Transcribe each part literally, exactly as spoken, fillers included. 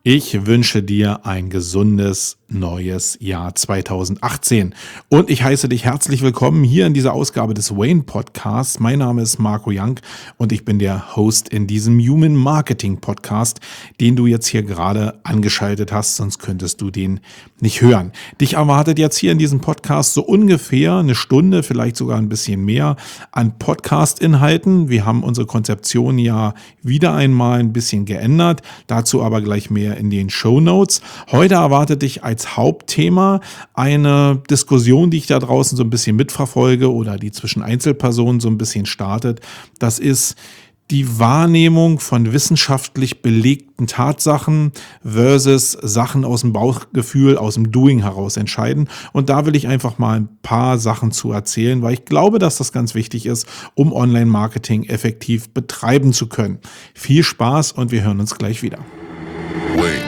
Ich wünsche dir ein gesundes neues Jahr zwanzig achtzehn und ich heiße dich herzlich willkommen hier in dieser Ausgabe des Wayne Podcasts. Mein Name ist Marco Young und ich bin der Host in diesem Human Marketing Podcast, den du jetzt hier gerade angeschaltet hast, sonst könntest du den nicht hören. Dich erwartet jetzt hier in diesem Podcast so ungefähr eine Stunde, vielleicht sogar ein bisschen mehr an Podcast-Inhalten. Wir haben unsere Konzeption ja wieder einmal ein bisschen geändert, dazu aber gleich mehr in den Shownotes. Heute erwartet dich als Hauptthema eine Diskussion, die ich da draußen so ein bisschen mitverfolge oder die zwischen Einzelpersonen so ein bisschen startet. Das ist die Wahrnehmung von wissenschaftlich belegten Tatsachen versus Sachen aus dem Bauchgefühl, aus dem Doing heraus entscheiden. Und da will ich einfach mal ein paar Sachen zu erzählen, weil ich glaube, dass das ganz wichtig ist, um Online-Marketing effektiv betreiben zu können. Viel Spaß und wir hören uns gleich wieder. Wayne.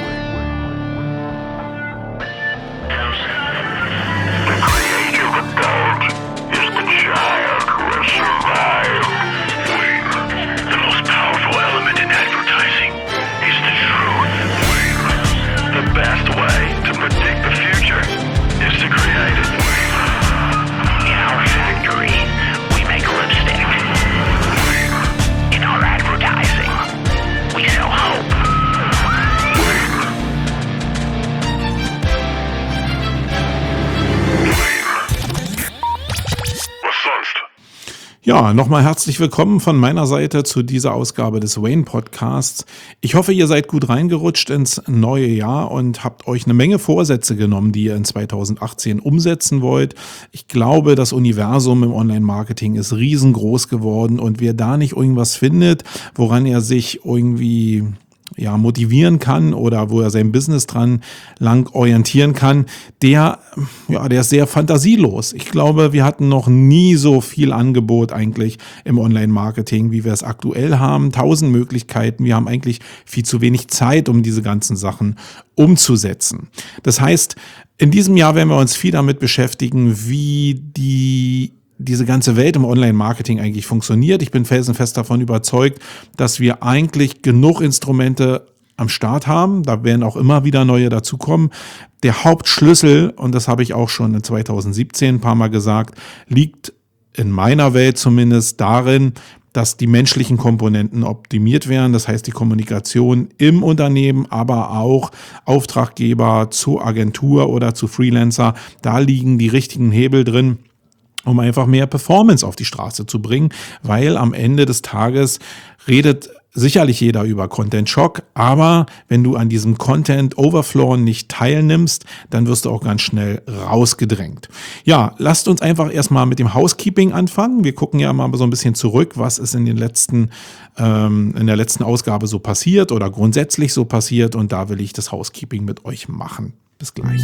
Ja, nochmal herzlich willkommen von meiner Seite zu dieser Ausgabe des Wayne Podcasts. Ich hoffe, ihr seid gut reingerutscht ins neue Jahr und habt euch eine Menge Vorsätze genommen, die ihr in zwanzig achtzehn umsetzen wollt. Ich glaube, das Universum im Online-Marketing ist riesengroß geworden und wer da nicht irgendwas findet, woran er sich irgendwie ja, motivieren kann oder wo er sein Business dran lang orientieren kann, der, ja, der ist sehr fantasielos. Ich glaube, wir hatten noch nie so viel Angebot eigentlich im Online-Marketing, wie wir es aktuell haben. Tausend Möglichkeiten. Wir haben eigentlich viel zu wenig Zeit, um diese ganzen Sachen umzusetzen. Das heißt, in diesem Jahr werden wir uns viel damit beschäftigen, wie die diese ganze Welt im Online-Marketing eigentlich funktioniert. Ich bin felsenfest davon überzeugt, dass wir eigentlich genug Instrumente am Start haben. Da werden auch immer wieder neue dazukommen. Der Hauptschlüssel, und das habe ich auch schon in zwanzig siebzehn ein paar Mal gesagt, liegt in meiner Welt zumindest darin, dass die menschlichen Komponenten optimiert werden. Das heißt, die Kommunikation im Unternehmen, aber auch Auftraggeber zu Agentur oder zu Freelancer. Da liegen die richtigen Hebel drin, um einfach mehr Performance auf die Straße zu bringen, weil am Ende des Tages redet sicherlich jeder über Content Shock, aber wenn du an diesem Content Overflow nicht teilnimmst, dann wirst du auch ganz schnell rausgedrängt. Ja, lasst uns einfach erstmal mit dem Housekeeping anfangen. Wir gucken ja mal so ein bisschen zurück, was ist in den letzten, ähm, in der letzten Ausgabe so passiert oder grundsätzlich so passiert, und da will ich das Housekeeping mit euch machen. Bis gleich.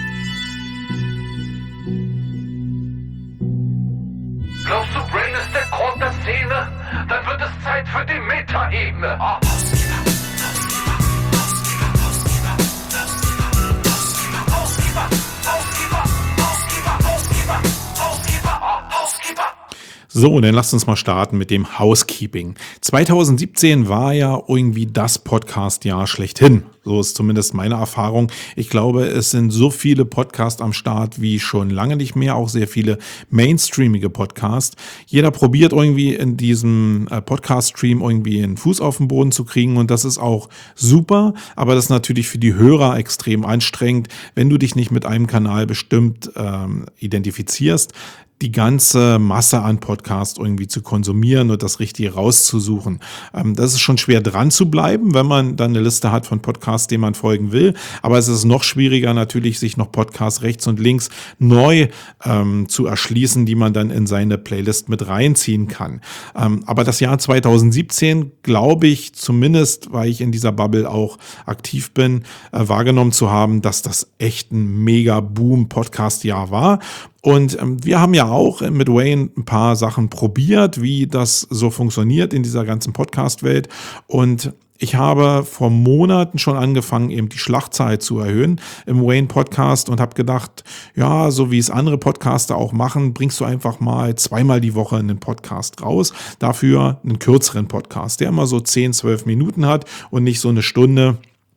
Glaubst du, Brain ist der Grund der Szene? Dann wird es Zeit für die Metaebene. Oh. So, dann lasst uns mal starten mit dem Housekeeping. zwanzig siebzehn war ja irgendwie das Podcast-Jahr schlechthin. So ist zumindest meine Erfahrung. Ich glaube, es sind so viele Podcasts am Start wie schon lange nicht mehr, auch sehr viele mainstreamige Podcasts. Jeder probiert irgendwie in diesem Podcast-Stream irgendwie einen Fuß auf den Boden zu kriegen, und das ist auch super, aber das ist natürlich für die Hörer extrem anstrengend, wenn du dich nicht mit einem Kanal bestimmt ähm, identifizierst, die ganze Masse an Podcasts irgendwie zu konsumieren und das Richtige rauszusuchen. Ähm, das ist schon schwer dran zu bleiben, wenn man dann eine Liste hat von Podcasts, denen man folgen will. Aber es ist noch schwieriger natürlich, sich noch Podcasts rechts und links neu ähm, zu erschließen, die man dann in seine Playlist mit reinziehen kann. Ähm, aber das Jahr zwanzig siebzehn, glaube ich, zumindest, weil ich in dieser Bubble auch aktiv bin, äh, wahrgenommen zu haben, dass das echt ein mega Boom-Podcast-Jahr war. Und ähm, wir haben ja auch mit Wayne ein paar Sachen probiert, wie das so funktioniert in dieser ganzen Podcast-Welt. Und ich habe vor Monaten schon angefangen, eben die Schlachtzahl zu erhöhen im Wayne Podcast und habe gedacht, ja, so wie es andere Podcaster auch machen, bringst du einfach mal zweimal die Woche einen Podcast raus. Dafür einen kürzeren Podcast, der immer so zehn, zwölf Minuten hat und nicht so eine Stunde,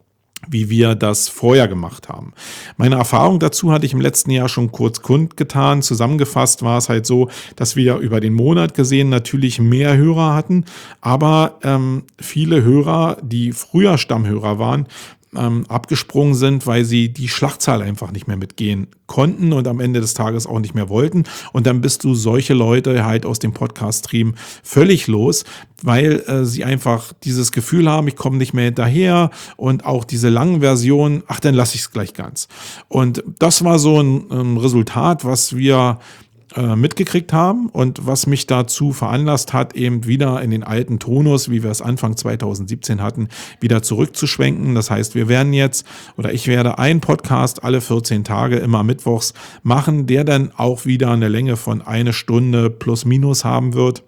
wie wir das vorher gemacht haben. Meine Erfahrung dazu hatte ich im letzten Jahr schon kurz kundgetan. Zusammengefasst war es halt so, dass wir über den Monat gesehen natürlich mehr Hörer hatten, aber ähm, viele Hörer, die früher Stammhörer waren, ähm, abgesprungen sind, weil sie die Schlachtzahl einfach nicht mehr mitgehen konnten und am Ende des Tages auch nicht mehr wollten. Und dann bist du solche Leute halt aus dem Podcast-Stream völlig los, weil äh, sie einfach dieses Gefühl haben, ich komme nicht mehr hinterher und auch diese langen Versionen, ach, dann lasse ich es gleich ganz. Und das war so ein, ein Resultat, was wir äh, mitgekriegt haben und was mich dazu veranlasst hat, eben wieder in den alten Tonus, wie wir es Anfang zweitausendsiebzehn hatten, wieder zurückzuschwenken. Das heißt, wir werden jetzt, oder ich werde einen Podcast alle vierzehn Tage immer mittwochs machen, der dann auch wieder eine Länge von eine Stunde plus minus haben wird.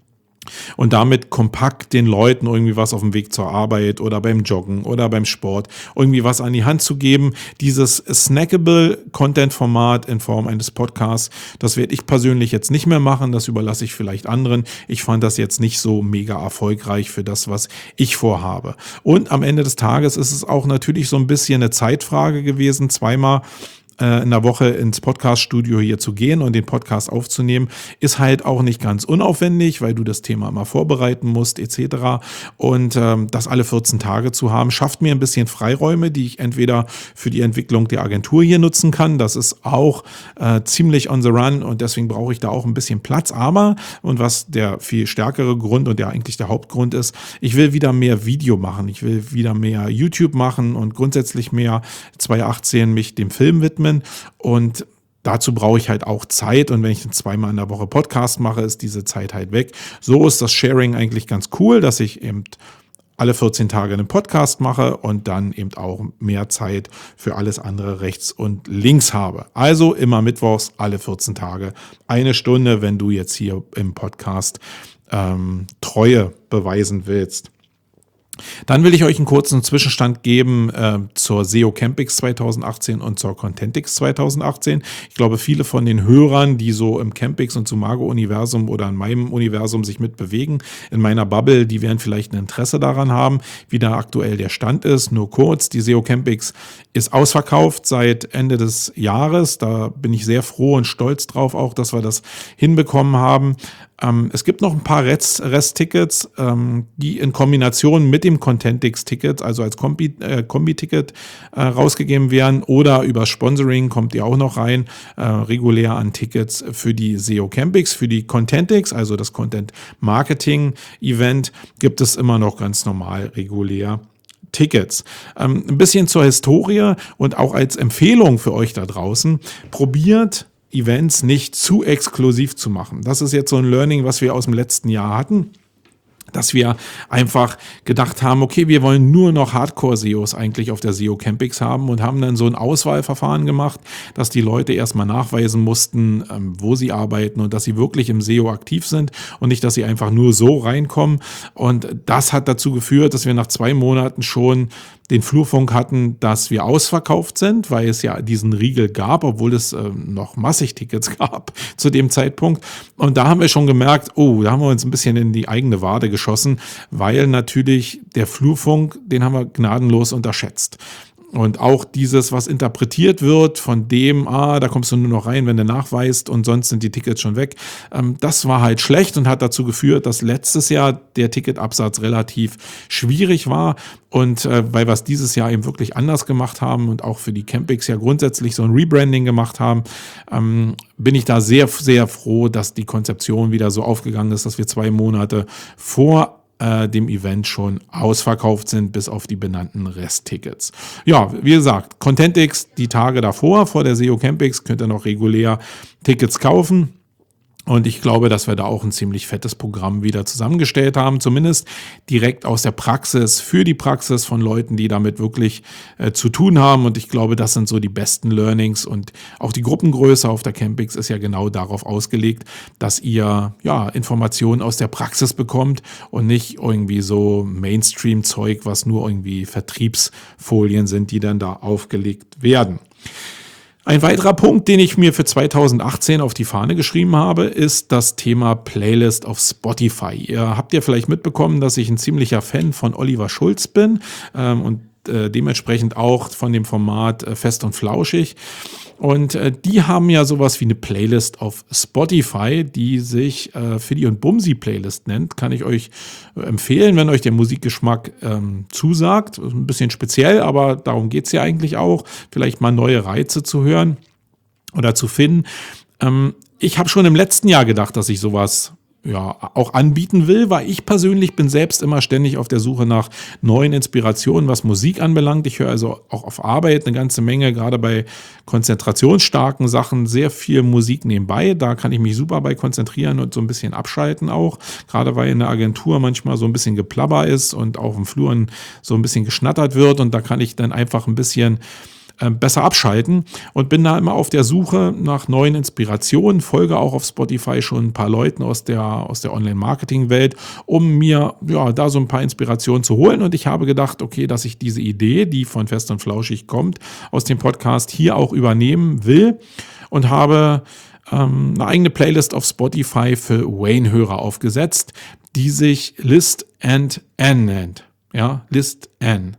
Und damit kompakt den Leuten irgendwie was auf dem Weg zur Arbeit oder beim Joggen oder beim Sport irgendwie was an die Hand zu geben. Dieses snackable Content-Format in Form eines Podcasts, das werde ich persönlich jetzt nicht mehr machen. Das überlasse ich vielleicht anderen. Ich fand das jetzt nicht so mega erfolgreich für das, was ich vorhabe. Und am Ende des Tages ist es auch natürlich so ein bisschen eine Zeitfrage gewesen, zweimal in der Woche ins Podcast-Studio hier zu gehen und den Podcast aufzunehmen, ist halt auch nicht ganz unaufwendig, weil du das Thema immer vorbereiten musst et cetera. Und ähm, das alle vierzehn Tage zu haben, schafft mir ein bisschen Freiräume, die ich entweder für die Entwicklung der Agentur hier nutzen kann. Das ist auch äh, ziemlich on the run und deswegen brauche ich da auch ein bisschen Platz. Aber, und was der viel stärkere Grund und der eigentlich der Hauptgrund ist, ich will wieder mehr Video machen. Ich will wieder mehr YouTube machen und grundsätzlich mehr zweitausendachtzehn mich dem Film widmen. Und dazu brauche ich halt auch Zeit und wenn ich zweimal in der Woche Podcast mache, ist diese Zeit halt weg. So ist das Sharing eigentlich ganz cool, dass ich eben alle vierzehn Tage einen Podcast mache und dann eben auch mehr Zeit für alles andere rechts und links habe. Also immer mittwochs, alle vierzehn Tage, eine Stunde, wenn du jetzt hier im Podcast ähm, Treue beweisen willst. Dann will ich euch einen kurzen Zwischenstand geben äh, zur S E O Campix zweitausendachtzehn und zur Contentix zweitausendachtzehn. Ich glaube, viele von den Hörern, die so im Campix und Sumago-Universum oder in meinem Universum sich mitbewegen, in meiner Bubble, die werden vielleicht ein Interesse daran haben, wie da aktuell der Stand ist. Nur kurz, die S E O Campix ist ausverkauft seit Ende des Jahres. Da bin ich sehr froh und stolz drauf auch, dass wir das hinbekommen haben. Ähm, es gibt noch ein paar Rest, Resttickets, ähm, die in Kombination mit dem Contentix-Ticket, also als Kombi, äh, Kombi-Ticket äh, rausgegeben werden oder über Sponsoring kommt ihr auch noch rein, äh, regulär an Tickets für die S E O Campix. Für die Contentix, also das Content-Marketing-Event, gibt es immer noch ganz normal, regulär Tickets. Ähm, ein bisschen zur Historie und auch als Empfehlung für euch da draußen, probiert Events nicht zu exklusiv zu machen. Das ist jetzt so ein Learning, was wir aus dem letzten Jahr hatten, dass wir einfach gedacht haben, okay, wir wollen nur noch Hardcore-S E Os eigentlich auf der S E O Campix haben und haben dann so ein Auswahlverfahren gemacht, dass die Leute erstmal nachweisen mussten, wo sie arbeiten und dass sie wirklich im S E O aktiv sind und nicht, dass sie einfach nur so reinkommen. Und das hat dazu geführt, dass wir nach zwei Monaten schon den Flurfunk hatten, dass wir ausverkauft sind, weil es ja diesen Riegel gab, obwohl es äh, noch massig Tickets gab zu dem Zeitpunkt. Und da haben wir schon gemerkt, oh, da haben wir uns ein bisschen in die eigene Wade geschossen, weil natürlich der Flurfunk, den haben wir gnadenlos unterschätzt. Und auch dieses, was interpretiert wird von dem, ah, da kommst du nur noch rein, wenn du nachweist und sonst sind die Tickets schon weg. Ähm, das war halt schlecht und hat dazu geführt, dass letztes Jahr der Ticketabsatz relativ schwierig war. Und äh, weil wir es dieses Jahr eben wirklich anders gemacht haben und auch für die Campix ja grundsätzlich so ein Rebranding gemacht haben, ähm, bin ich da sehr, sehr froh, dass die Konzeption wieder so aufgegangen ist, dass wir zwei Monate vor dem Event schon ausverkauft sind, bis auf die benannten Resttickets. Ja, wie gesagt, Contentix die Tage davor, vor der S E O Campix, könnt ihr noch regulär Tickets kaufen. Und ich glaube, dass wir da auch ein ziemlich fettes Programm wieder zusammengestellt haben, zumindest direkt aus der Praxis, für die Praxis von Leuten, die damit wirklich äh, zu tun haben. Und ich glaube, das sind so die besten Learnings. Und auch die Gruppengröße auf der Campix ist ja genau darauf ausgelegt, dass ihr ja Informationen aus der Praxis bekommt und nicht irgendwie so Mainstream-Zeug, was nur irgendwie Vertriebsfolien sind, die dann da aufgelegt werden. Ein weiterer Punkt, den ich mir für zweitausendachtzehn auf die Fahne geschrieben habe, ist das Thema Playlist auf Spotify. Ihr habt ja vielleicht mitbekommen, dass ich ein ziemlicher Fan von Oliver Schulz bin ähm, und äh, dementsprechend auch von dem Format äh, Fest und Flauschig. Und äh, die haben ja sowas wie eine Playlist auf Spotify, die sich äh, Fiddy und Bumsi Playlist nennt. Kann ich euch äh, empfehlen, wenn euch der Musikgeschmack ähm, zusagt. Ein bisschen speziell, aber darum geht's ja eigentlich auch. Vielleicht mal neue Reize zu hören oder zu finden. Ähm, ich habe schon im letzten Jahr gedacht, dass ich sowas ja auch anbieten will, weil ich persönlich bin selbst immer ständig auf der Suche nach neuen Inspirationen, was Musik anbelangt. Ich höre also auch auf Arbeit eine ganze Menge, gerade bei konzentrationsstarken Sachen, sehr viel Musik nebenbei. Da kann ich mich super bei konzentrieren und so ein bisschen abschalten auch, gerade weil in der Agentur manchmal so ein bisschen Geplabber ist und auch im Flur so ein bisschen geschnattert wird und da kann ich dann einfach ein bisschen besser abschalten und bin da immer auf der Suche nach neuen Inspirationen, folge auch auf Spotify schon ein paar Leuten aus der, aus der Online-Marketing-Welt, um mir ja da so ein paar Inspirationen zu holen und ich habe gedacht, okay, dass ich diese Idee, die von Fest und Flauschig kommt, aus dem Podcast hier auch übernehmen will und habe ähm, eine eigene Playlist auf Spotify für Wayne-Hörer aufgesetzt, die sich List and N nennt. Ja, List N.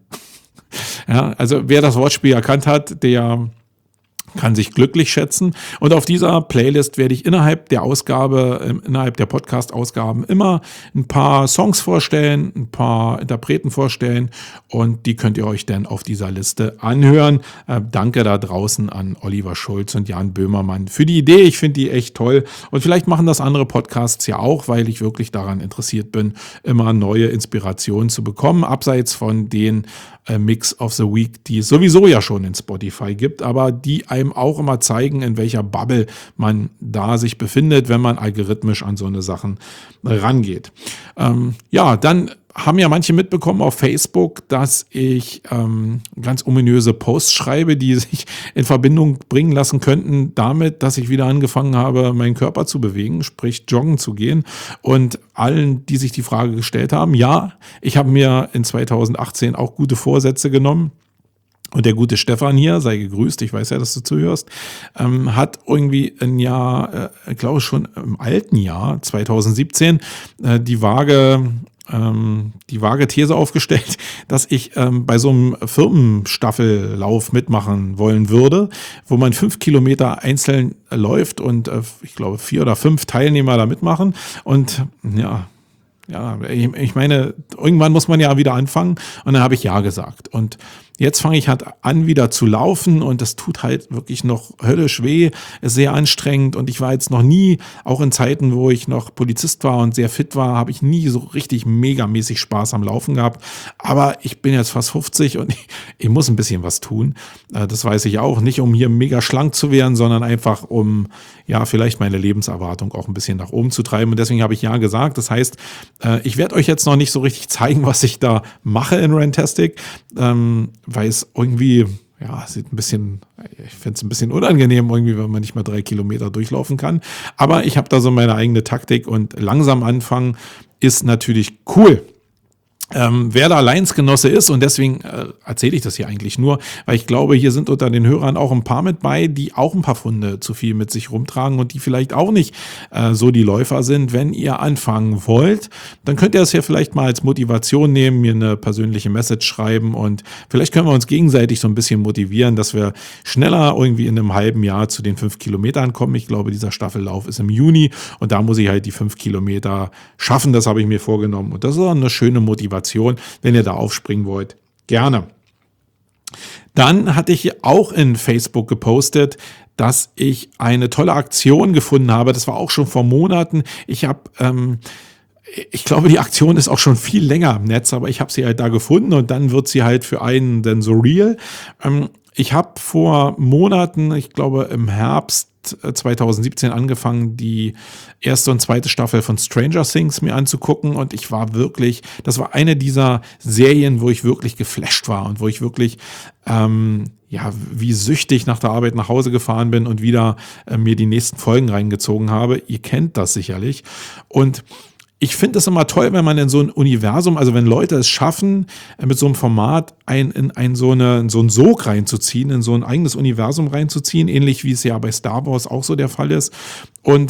Ja, also wer das Wortspiel erkannt hat, der kann sich glücklich schätzen. Und auf dieser Playlist werde ich innerhalb der Ausgabe, innerhalb der Podcast-Ausgaben immer ein paar Songs vorstellen, ein paar Interpreten vorstellen und die könnt ihr euch dann auf dieser Liste anhören. Äh, danke da draußen an Oliver Schulz und Jan Böhmermann für die Idee. Ich finde die echt toll und vielleicht machen das andere Podcasts ja auch, weil ich wirklich daran interessiert bin, immer neue Inspirationen zu bekommen, abseits von den äh, Mix of the Week, die es sowieso ja schon in Spotify gibt, aber die einem auch immer zeigen, in welcher Bubble man da sich befindet, wenn man algorithmisch an so eine Sachen rangeht. Ähm, ja, dann haben ja manche mitbekommen auf Facebook, dass ich ähm, ganz ominöse Posts schreibe, die sich in Verbindung bringen lassen könnten damit, dass ich wieder angefangen habe, meinen Körper zu bewegen, sprich joggen zu gehen. Und allen, die sich die Frage gestellt haben, ja, ich habe mir in zweitausendachtzehn auch gute Vorsätze genommen. Und der gute Stefan hier, sei gegrüßt, ich weiß ja, dass du zuhörst, ähm, hat irgendwie ein Jahr, äh, glaube ich schon im alten Jahr, zweitausendsiebzehn, äh, die vage, ähm, die vage These aufgestellt, dass ich ähm, bei so einem Firmenstaffellauf mitmachen wollen würde, wo man fünf Kilometer einzeln läuft und äh, ich glaube vier oder fünf Teilnehmer da mitmachen und ja, Ja, ich meine, irgendwann muss man ja wieder anfangen und dann habe ich ja gesagt. Und jetzt fange ich halt an, wieder zu laufen und das tut halt wirklich noch höllisch weh, ist sehr anstrengend und ich war jetzt noch nie, auch in Zeiten, wo ich noch Polizist war und sehr fit war, habe ich nie so richtig megamäßig Spaß am Laufen gehabt. Aber ich bin jetzt fast fünfzig und ich, ich muss ein bisschen was tun. Das weiß ich auch, nicht um hier mega schlank zu werden, sondern einfach um, ja, vielleicht meine Lebenserwartung auch ein bisschen nach oben zu treiben und deswegen habe ich ja gesagt. Das heißt, ich werde euch jetzt noch nicht so richtig zeigen, was ich da mache in Rantastic, ähm, weil es irgendwie, ja, sieht ein bisschen, ich finde es ein bisschen unangenehm irgendwie, wenn man nicht mal drei Kilometer durchlaufen kann. Aber ich habe da so meine eigene Taktik und langsam anfangen ist natürlich cool. Ähm, wer da Leinsgenosse ist und deswegen äh, erzähle ich das hier eigentlich nur, weil ich glaube, hier sind unter den Hörern auch ein paar mit bei, die auch ein paar Pfunde zu viel mit sich rumtragen und die vielleicht auch nicht äh, so die Läufer sind. Wenn ihr anfangen wollt, dann könnt ihr das ja vielleicht mal als Motivation nehmen, mir eine persönliche Message schreiben und vielleicht können wir uns gegenseitig so ein bisschen motivieren, dass wir schneller irgendwie in einem halben Jahr zu den fünf Kilometern kommen. Ich glaube, dieser Staffellauf ist im Juni und da muss ich halt die fünf Kilometer schaffen, das habe ich mir vorgenommen und das ist auch eine schöne Motivation. Wenn ihr da aufspringen wollt, gerne. Dann hatte ich auch in Facebook gepostet, dass ich eine tolle Aktion gefunden habe. Das war auch schon vor Monaten. Ich habe, ähm, ich glaube, die Aktion ist auch schon viel länger im Netz, aber ich habe sie halt da gefunden und dann wird sie halt für einen dann so real. Ähm, ich habe vor Monaten, ich glaube im Herbst zweitausendsiebzehn angefangen, die erste und zweite Staffel von Stranger Things mir anzugucken und ich war wirklich, das war eine dieser Serien, wo ich wirklich geflasht war und wo ich wirklich ähm, ja, wie süchtig nach der Arbeit nach Hause gefahren bin und wieder äh, mir die nächsten Folgen reingezogen habe. Ihr kennt das sicherlich und ich finde es immer toll, wenn man in so ein Universum, also wenn Leute es schaffen, mit so einem Format ein, in ein, so, eine, in so einen Sog reinzuziehen, in so ein eigenes Universum reinzuziehen, ähnlich wie es ja bei Star Wars auch so der Fall ist. Und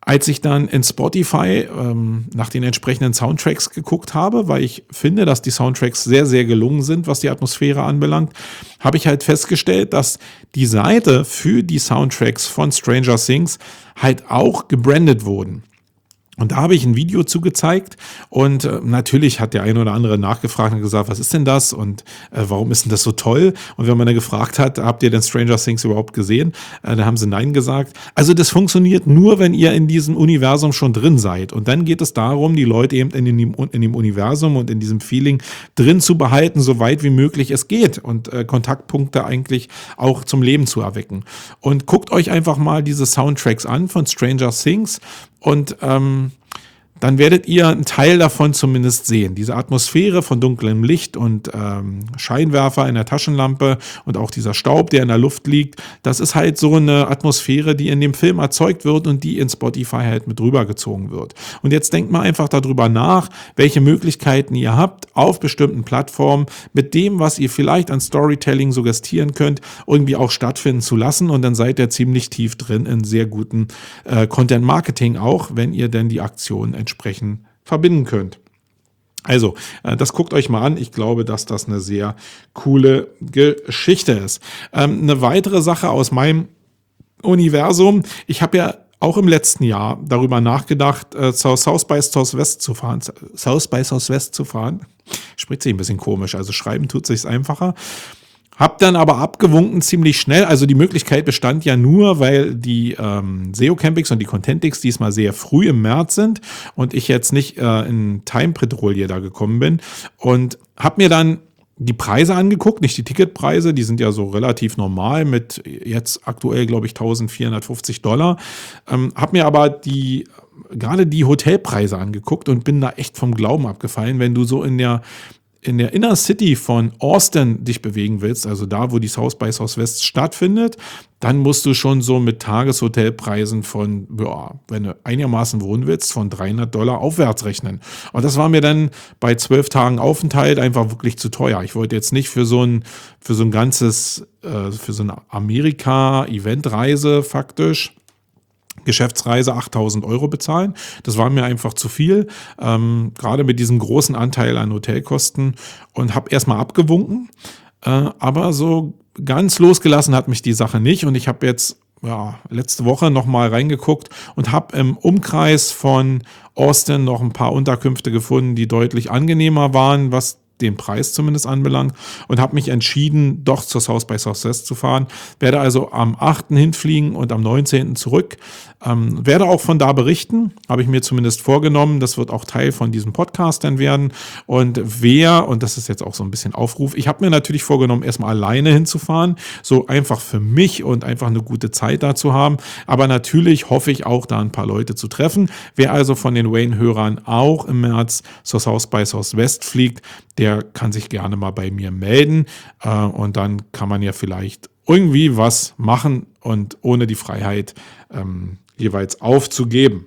Als ich dann in Spotify ähm, nach den entsprechenden Soundtracks geguckt habe, weil ich finde, dass die Soundtracks sehr, sehr gelungen sind, was die Atmosphäre anbelangt, habe ich halt festgestellt, dass die Seite für die Soundtracks von Stranger Things halt auch gebrandet wurden. Und da habe ich ein Video zugezeigt und äh, natürlich hat der eine oder andere nachgefragt und gesagt, was ist denn das und äh, warum ist denn das so toll? Und wenn man dann gefragt hat, habt ihr denn Stranger Things überhaupt gesehen? Äh, dann haben sie nein gesagt. Also das funktioniert nur, wenn ihr in diesem Universum schon drin seid. Und dann geht es darum, die Leute eben in dem, in dem Universum und in diesem Feeling drin zu behalten, so weit wie möglich es geht und äh, Kontaktpunkte eigentlich auch zum Leben zu erwecken. Und guckt euch einfach mal diese Soundtracks an von Stranger Things. Und ähm, dann werdet ihr einen Teil davon zumindest sehen. Diese Atmosphäre von dunklem Licht und ähm, Scheinwerfer in der Taschenlampe und auch dieser Staub, der in der Luft liegt, das ist halt so eine Atmosphäre, die in dem Film erzeugt wird und die in Spotify halt mit rübergezogen wird. Und jetzt denkt mal einfach darüber nach, welche Möglichkeiten ihr habt, auf bestimmten Plattformen mit dem, was ihr vielleicht an Storytelling suggestieren könnt, irgendwie auch stattfinden zu lassen. Und dann seid ihr ziemlich tief drin in sehr guten äh, Content-Marketing auch, wenn ihr denn die Aktionen entsprechend verbinden könnt. Also, äh, das guckt euch mal an. Ich glaube, dass das eine sehr coole Geschichte ist. Ähm, eine weitere Sache aus meinem Universum. Ich habe ja auch im letzten Jahr darüber nachgedacht, äh, zur South by Southwest zu fahren. South by Southwest zu fahren. Spricht sich ein bisschen komisch. Also schreiben tut sich's einfacher. Hab dann aber abgewunken ziemlich schnell. Also die Möglichkeit bestand ja nur, weil die ähm, S E O-Campings und die Contentix diesmal sehr früh im März sind und ich jetzt nicht äh, in Time-Patrouille da gekommen bin. Und hab mir dann die Preise angeguckt, nicht die Ticketpreise, die sind ja so relativ normal mit jetzt aktuell, glaube ich, eintausendvierhundertfünfzig Dollar. Ähm, hab mir aber die gerade die Hotelpreise angeguckt und bin da echt vom Glauben abgefallen, wenn du so in der in der Inner City von Austin dich bewegen willst, also da, wo die South by Southwest stattfindet, dann musst du schon so mit Tageshotelpreisen von, ja, wenn du einigermaßen wohnen willst, von dreihundert Dollar aufwärts rechnen. Und das war mir dann bei zwölf Tagen Aufenthalt einfach wirklich zu teuer. Ich wollte jetzt nicht für so ein, für so ein ganzes, äh, für so eine Amerika-Eventreise faktisch Geschäftsreise achttausend Euro bezahlen. Das war mir einfach zu viel, ähm, gerade mit diesem großen Anteil an Hotelkosten und habe erstmal abgewunken. Äh, aber so ganz losgelassen hat mich die Sache nicht und ich habe jetzt ja, letzte Woche nochmal reingeguckt und habe im Umkreis von Austin noch ein paar Unterkünfte gefunden, die deutlich angenehmer waren, was den Preis zumindest anbelangt und habe mich entschieden, doch zur South by Southwest zu fahren. Werde also am achten hinfliegen und am neunzehnten zurück. Ähm, werde auch von da berichten, habe ich mir zumindest vorgenommen. Das wird auch Teil von diesem Podcast dann werden. Und wer, und das ist jetzt auch so ein bisschen Aufruf, ich habe mir natürlich vorgenommen, erstmal alleine hinzufahren, so einfach für mich und einfach eine gute Zeit da zu haben. Aber natürlich hoffe ich auch, da ein paar Leute zu treffen. Wer also von den Wayne-Hörern auch im März zur South by Southwest fliegt, der kann sich gerne mal bei mir melden äh, und dann kann man ja vielleicht irgendwie was machen und ohne die Freiheit ähm, jeweils aufzugeben.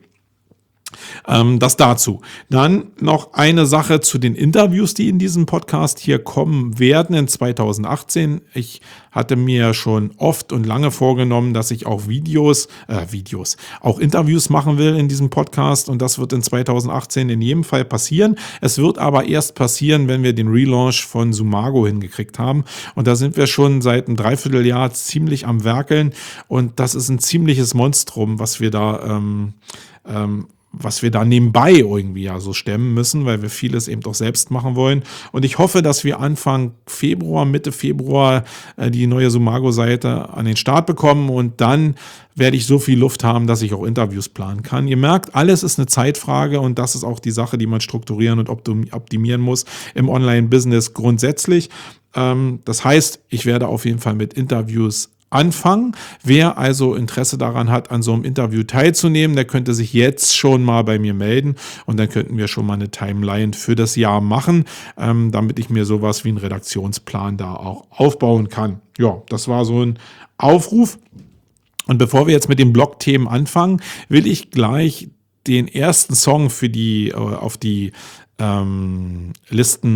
Ähm, das dazu. Dann noch eine Sache zu den Interviews, die in diesem Podcast hier kommen werden in zweitausendachtzehn. Ich hatte mir schon oft und lange vorgenommen, dass ich auch Videos, äh, Videos, auch Interviews machen will in diesem Podcast und das wird in zweitausendachtzehn in jedem Fall passieren. Es wird aber erst passieren, wenn wir den Relaunch von Sumago hingekriegt haben und da sind wir schon seit einem Dreivierteljahr ziemlich am Werkeln und das ist ein ziemliches Monstrum, was wir da ähm, ähm, was wir da nebenbei irgendwie ja so stemmen müssen, weil wir vieles eben doch selbst machen wollen. Und ich hoffe, dass wir Anfang Februar, Mitte Februar äh, die neue Sumago-Seite an den Start bekommen und dann werde ich so viel Luft haben, dass ich auch Interviews planen kann. Ihr merkt, alles ist eine Zeitfrage und das ist auch die Sache, die man strukturieren und optimieren muss im Online-Business grundsätzlich. Ähm, das heißt, ich werde auf jeden Fall mit Interviews anfangen. Wer also Interesse daran hat, an so einem Interview teilzunehmen, der könnte sich jetzt schon mal bei mir melden und dann könnten wir schon mal eine Timeline für das Jahr machen, ähm, damit ich mir sowas wie einen Redaktionsplan da auch aufbauen kann. Ja, das war so ein Aufruf. Und bevor wir jetzt mit den Blog-Themen anfangen, will ich gleich den ersten Song für die, äh, auf die ähm, Listen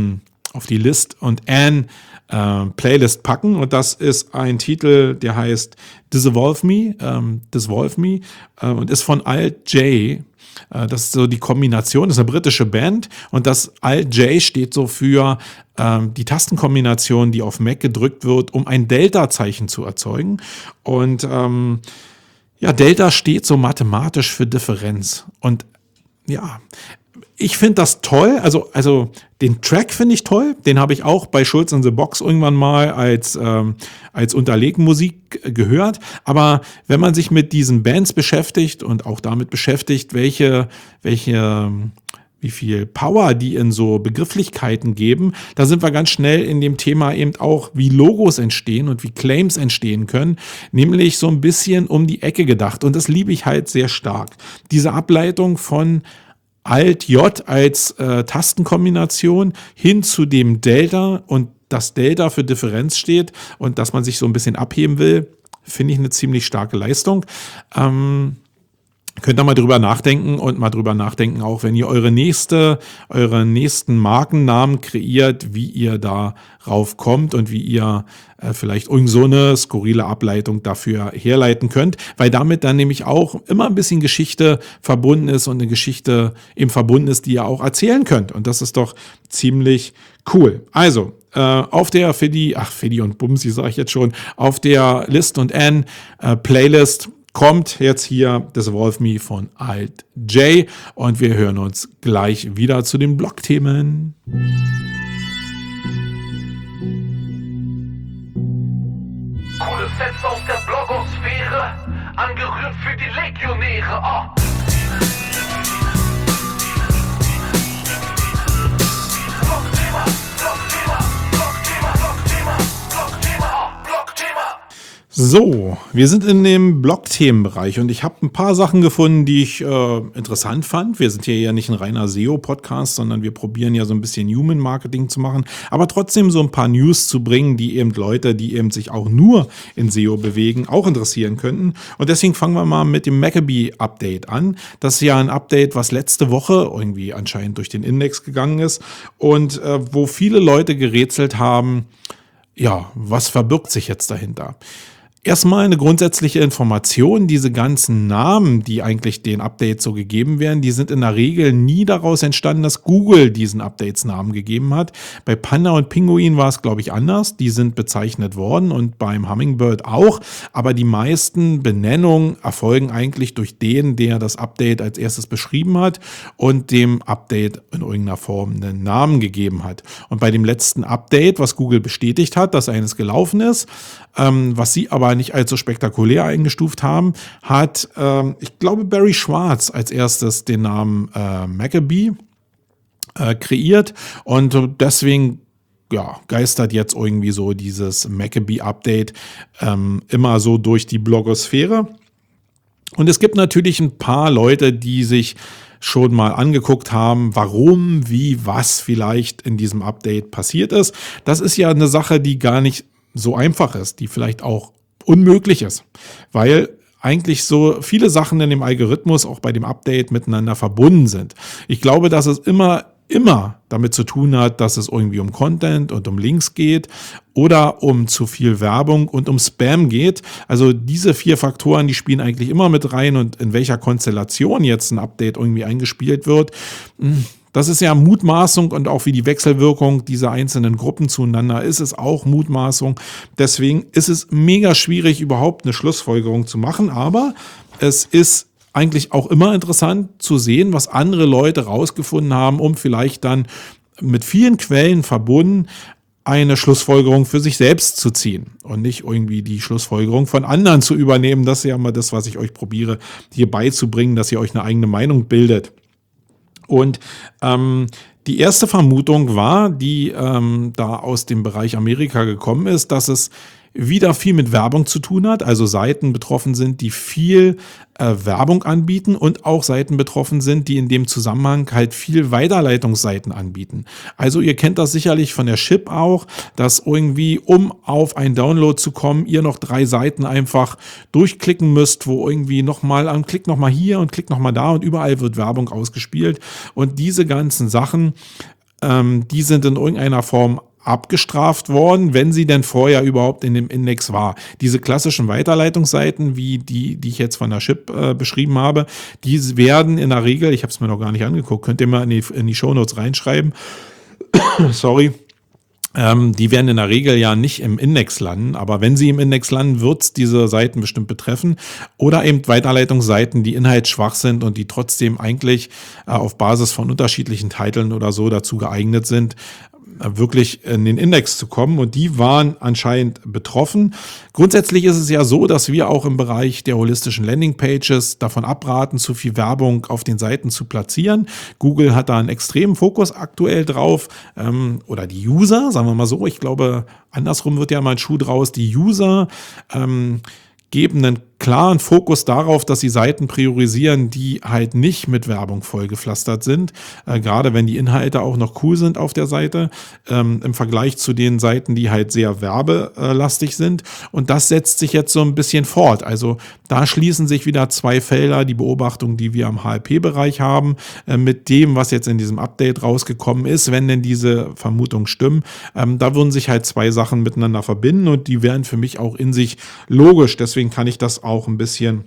auf die List und Anne äh, Playlist packen. Und das ist ein Titel, der heißt Dissolve Me, ähm, Dissolve Me äh, und ist von Alt J. Äh, das ist so die Kombination, das ist eine britische Band und das Alt J steht so für ähm, die Tastenkombination, die auf Mac gedrückt wird, um ein Delta-Zeichen zu erzeugen. Und ähm, ja, Delta steht so mathematisch für Differenz. Und ja, ich finde das toll, also, also den Track finde ich toll, den habe ich auch bei Schulz in the Box irgendwann mal als, ähm, als Unterlegmusik gehört, aber wenn man sich mit diesen Bands beschäftigt und auch damit beschäftigt, welche, welche, wie viel Power die in so Begrifflichkeiten geben, da sind wir ganz schnell in dem Thema eben auch, wie Logos entstehen und wie Claims entstehen können, nämlich so ein bisschen um die Ecke gedacht und das liebe ich halt sehr stark. Diese Ableitung von Alt-J als äh, Tastenkombination hin zu dem Delta und das Delta für Differenz steht und dass man sich so ein bisschen abheben will, finde ich eine ziemlich starke Leistung. Ähm, Könnt ihr mal drüber nachdenken und mal drüber nachdenken, auch wenn ihr eure nächste, eure nächsten Markennamen kreiert, wie ihr da rauf kommt und wie ihr äh, vielleicht irgend so eine skurrile Ableitung dafür herleiten könnt, weil damit dann nämlich auch immer ein bisschen Geschichte verbunden ist und eine Geschichte eben verbunden ist, die ihr auch erzählen könnt. Und das ist doch ziemlich cool. Also, äh, auf der Fiddy, ach Fiddy und Bumsi sage ich jetzt schon, auf der List und N äh, Playlist kommt jetzt hier Dissolve Me von Alt J und wir hören uns gleich wieder zu den Blog-Themen. Coole Sets aus der Blogosphäre, angerührt für die Legionäre. Oh. Blogthema, Blogthema, Blogthema, Blogthema, Blogthema, oh, Blogthema. So, wir sind in dem Blog-Themenbereich und ich habe ein paar Sachen gefunden, die ich äh, interessant fand. Wir sind hier ja nicht ein reiner S E O-Podcast, sondern wir probieren ja so ein bisschen Human-Marketing zu machen, aber trotzdem so ein paar News zu bringen, die eben Leute, die eben sich auch nur in S E O bewegen, auch interessieren könnten. Und deswegen fangen wir mal mit dem Maccabee-Update an. Das ist ja ein Update, was letzte Woche irgendwie anscheinend durch den Index gegangen ist und äh, wo viele Leute gerätselt haben, ja, was verbirgt sich jetzt dahinter? Erstmal eine grundsätzliche Information, diese ganzen Namen, die eigentlich den Updates so gegeben werden, die sind in der Regel nie daraus entstanden, dass Google diesen Updates Namen gegeben hat. Bei Panda und Pinguin war es, glaube ich, anders. Die sind bezeichnet worden und beim Hummingbird auch. Aber die meisten Benennungen erfolgen eigentlich durch den, der das Update als erstes beschrieben hat und dem Update in irgendeiner Form einen Namen gegeben hat. Und bei dem letzten Update, was Google bestätigt hat, dass eines gelaufen ist, ähm, was sie aber nicht allzu spektakulär eingestuft haben, hat, ähm, ich glaube, Barry Schwartz als erstes den Namen äh, Maccabee äh, kreiert und deswegen ja, geistert jetzt irgendwie so dieses Maccabee-Update ähm, immer so durch die Blogosphäre. Und es gibt natürlich ein paar Leute, die sich schon mal angeguckt haben, warum, wie, was vielleicht in diesem Update passiert ist. Das ist ja eine Sache, die gar nicht so einfach ist, die vielleicht auch unmöglich ist, weil eigentlich so viele Sachen in dem Algorithmus auch bei dem Update miteinander verbunden sind. Ich glaube, dass es immer, immer damit zu tun hat, dass es irgendwie um Content und um Links geht oder um zu viel Werbung und um Spam geht. Also diese vier Faktoren, die spielen eigentlich immer mit rein und in welcher Konstellation jetzt ein Update irgendwie eingespielt wird, das ist ja Mutmaßung und auch wie die Wechselwirkung dieser einzelnen Gruppen zueinander ist, ist auch Mutmaßung. Deswegen ist es mega schwierig, überhaupt eine Schlussfolgerung zu machen. Aber es ist eigentlich auch immer interessant zu sehen, was andere Leute rausgefunden haben, um vielleicht dann mit vielen Quellen verbunden eine Schlussfolgerung für sich selbst zu ziehen und nicht irgendwie die Schlussfolgerung von anderen zu übernehmen. Das ist ja immer das, was ich euch probiere, hier beizubringen, dass ihr euch eine eigene Meinung bildet. Und ähm, die erste Vermutung war, die ähm, da aus dem Bereich Amerika gekommen ist, dass es wieder viel mit Werbung zu tun hat, also Seiten betroffen sind, die viel äh, Werbung anbieten und auch Seiten betroffen sind, die in dem Zusammenhang halt viel Weiterleitungsseiten anbieten. Also ihr kennt das sicherlich von der Chip auch, dass irgendwie, um auf einen Download zu kommen, ihr noch drei Seiten einfach durchklicken müsst, wo irgendwie nochmal, an klick nochmal hier und klick nochmal da und überall wird Werbung ausgespielt und diese ganzen Sachen ähm, die sind in irgendeiner Form abgestraft worden, wenn sie denn vorher überhaupt in dem Index war. Diese klassischen Weiterleitungsseiten, wie die, die ich jetzt von der Chip äh, beschrieben habe, die werden in der Regel, ich habe es mir noch gar nicht angeguckt, könnt ihr mal in die, in die Shownotes reinschreiben, sorry, Ähm, die werden in der Regel ja nicht im Index landen, aber wenn sie im Index landen, wird es diese Seiten bestimmt betreffen. Oder eben Weiterleitungsseiten, die inhaltsschwach sind und die trotzdem eigentlich äh, auf Basis von unterschiedlichen Titeln oder so dazu geeignet sind, äh, wirklich in den Index zu kommen. Und die waren anscheinend betroffen. Grundsätzlich ist es ja so, dass wir auch im Bereich der holistischen Landingpages davon abraten, zu viel Werbung auf den Seiten zu platzieren. Google hat da einen extremen Fokus aktuell drauf, ähm, oder die User, sagen wir mal so. Ich glaube, andersrum wird ja mal ein Schuh draus. Die User ähm, geben einen klaren Fokus darauf, dass sie Seiten priorisieren, die halt nicht mit Werbung vollgepflastert sind, äh, gerade wenn die Inhalte auch noch cool sind auf der Seite, ähm, im Vergleich zu den Seiten, die halt sehr werbelastig sind. Und das setzt sich jetzt so ein bisschen fort. Also da schließen sich wieder zwei Felder, die Beobachtung, die wir am H L P-Bereich haben, äh, mit dem, was jetzt in diesem Update rausgekommen ist, wenn denn diese Vermutungen stimmen. Ähm, da würden sich halt zwei Sachen miteinander verbinden und die wären für mich auch in sich logisch. Deswegen kann ich das auch ein bisschen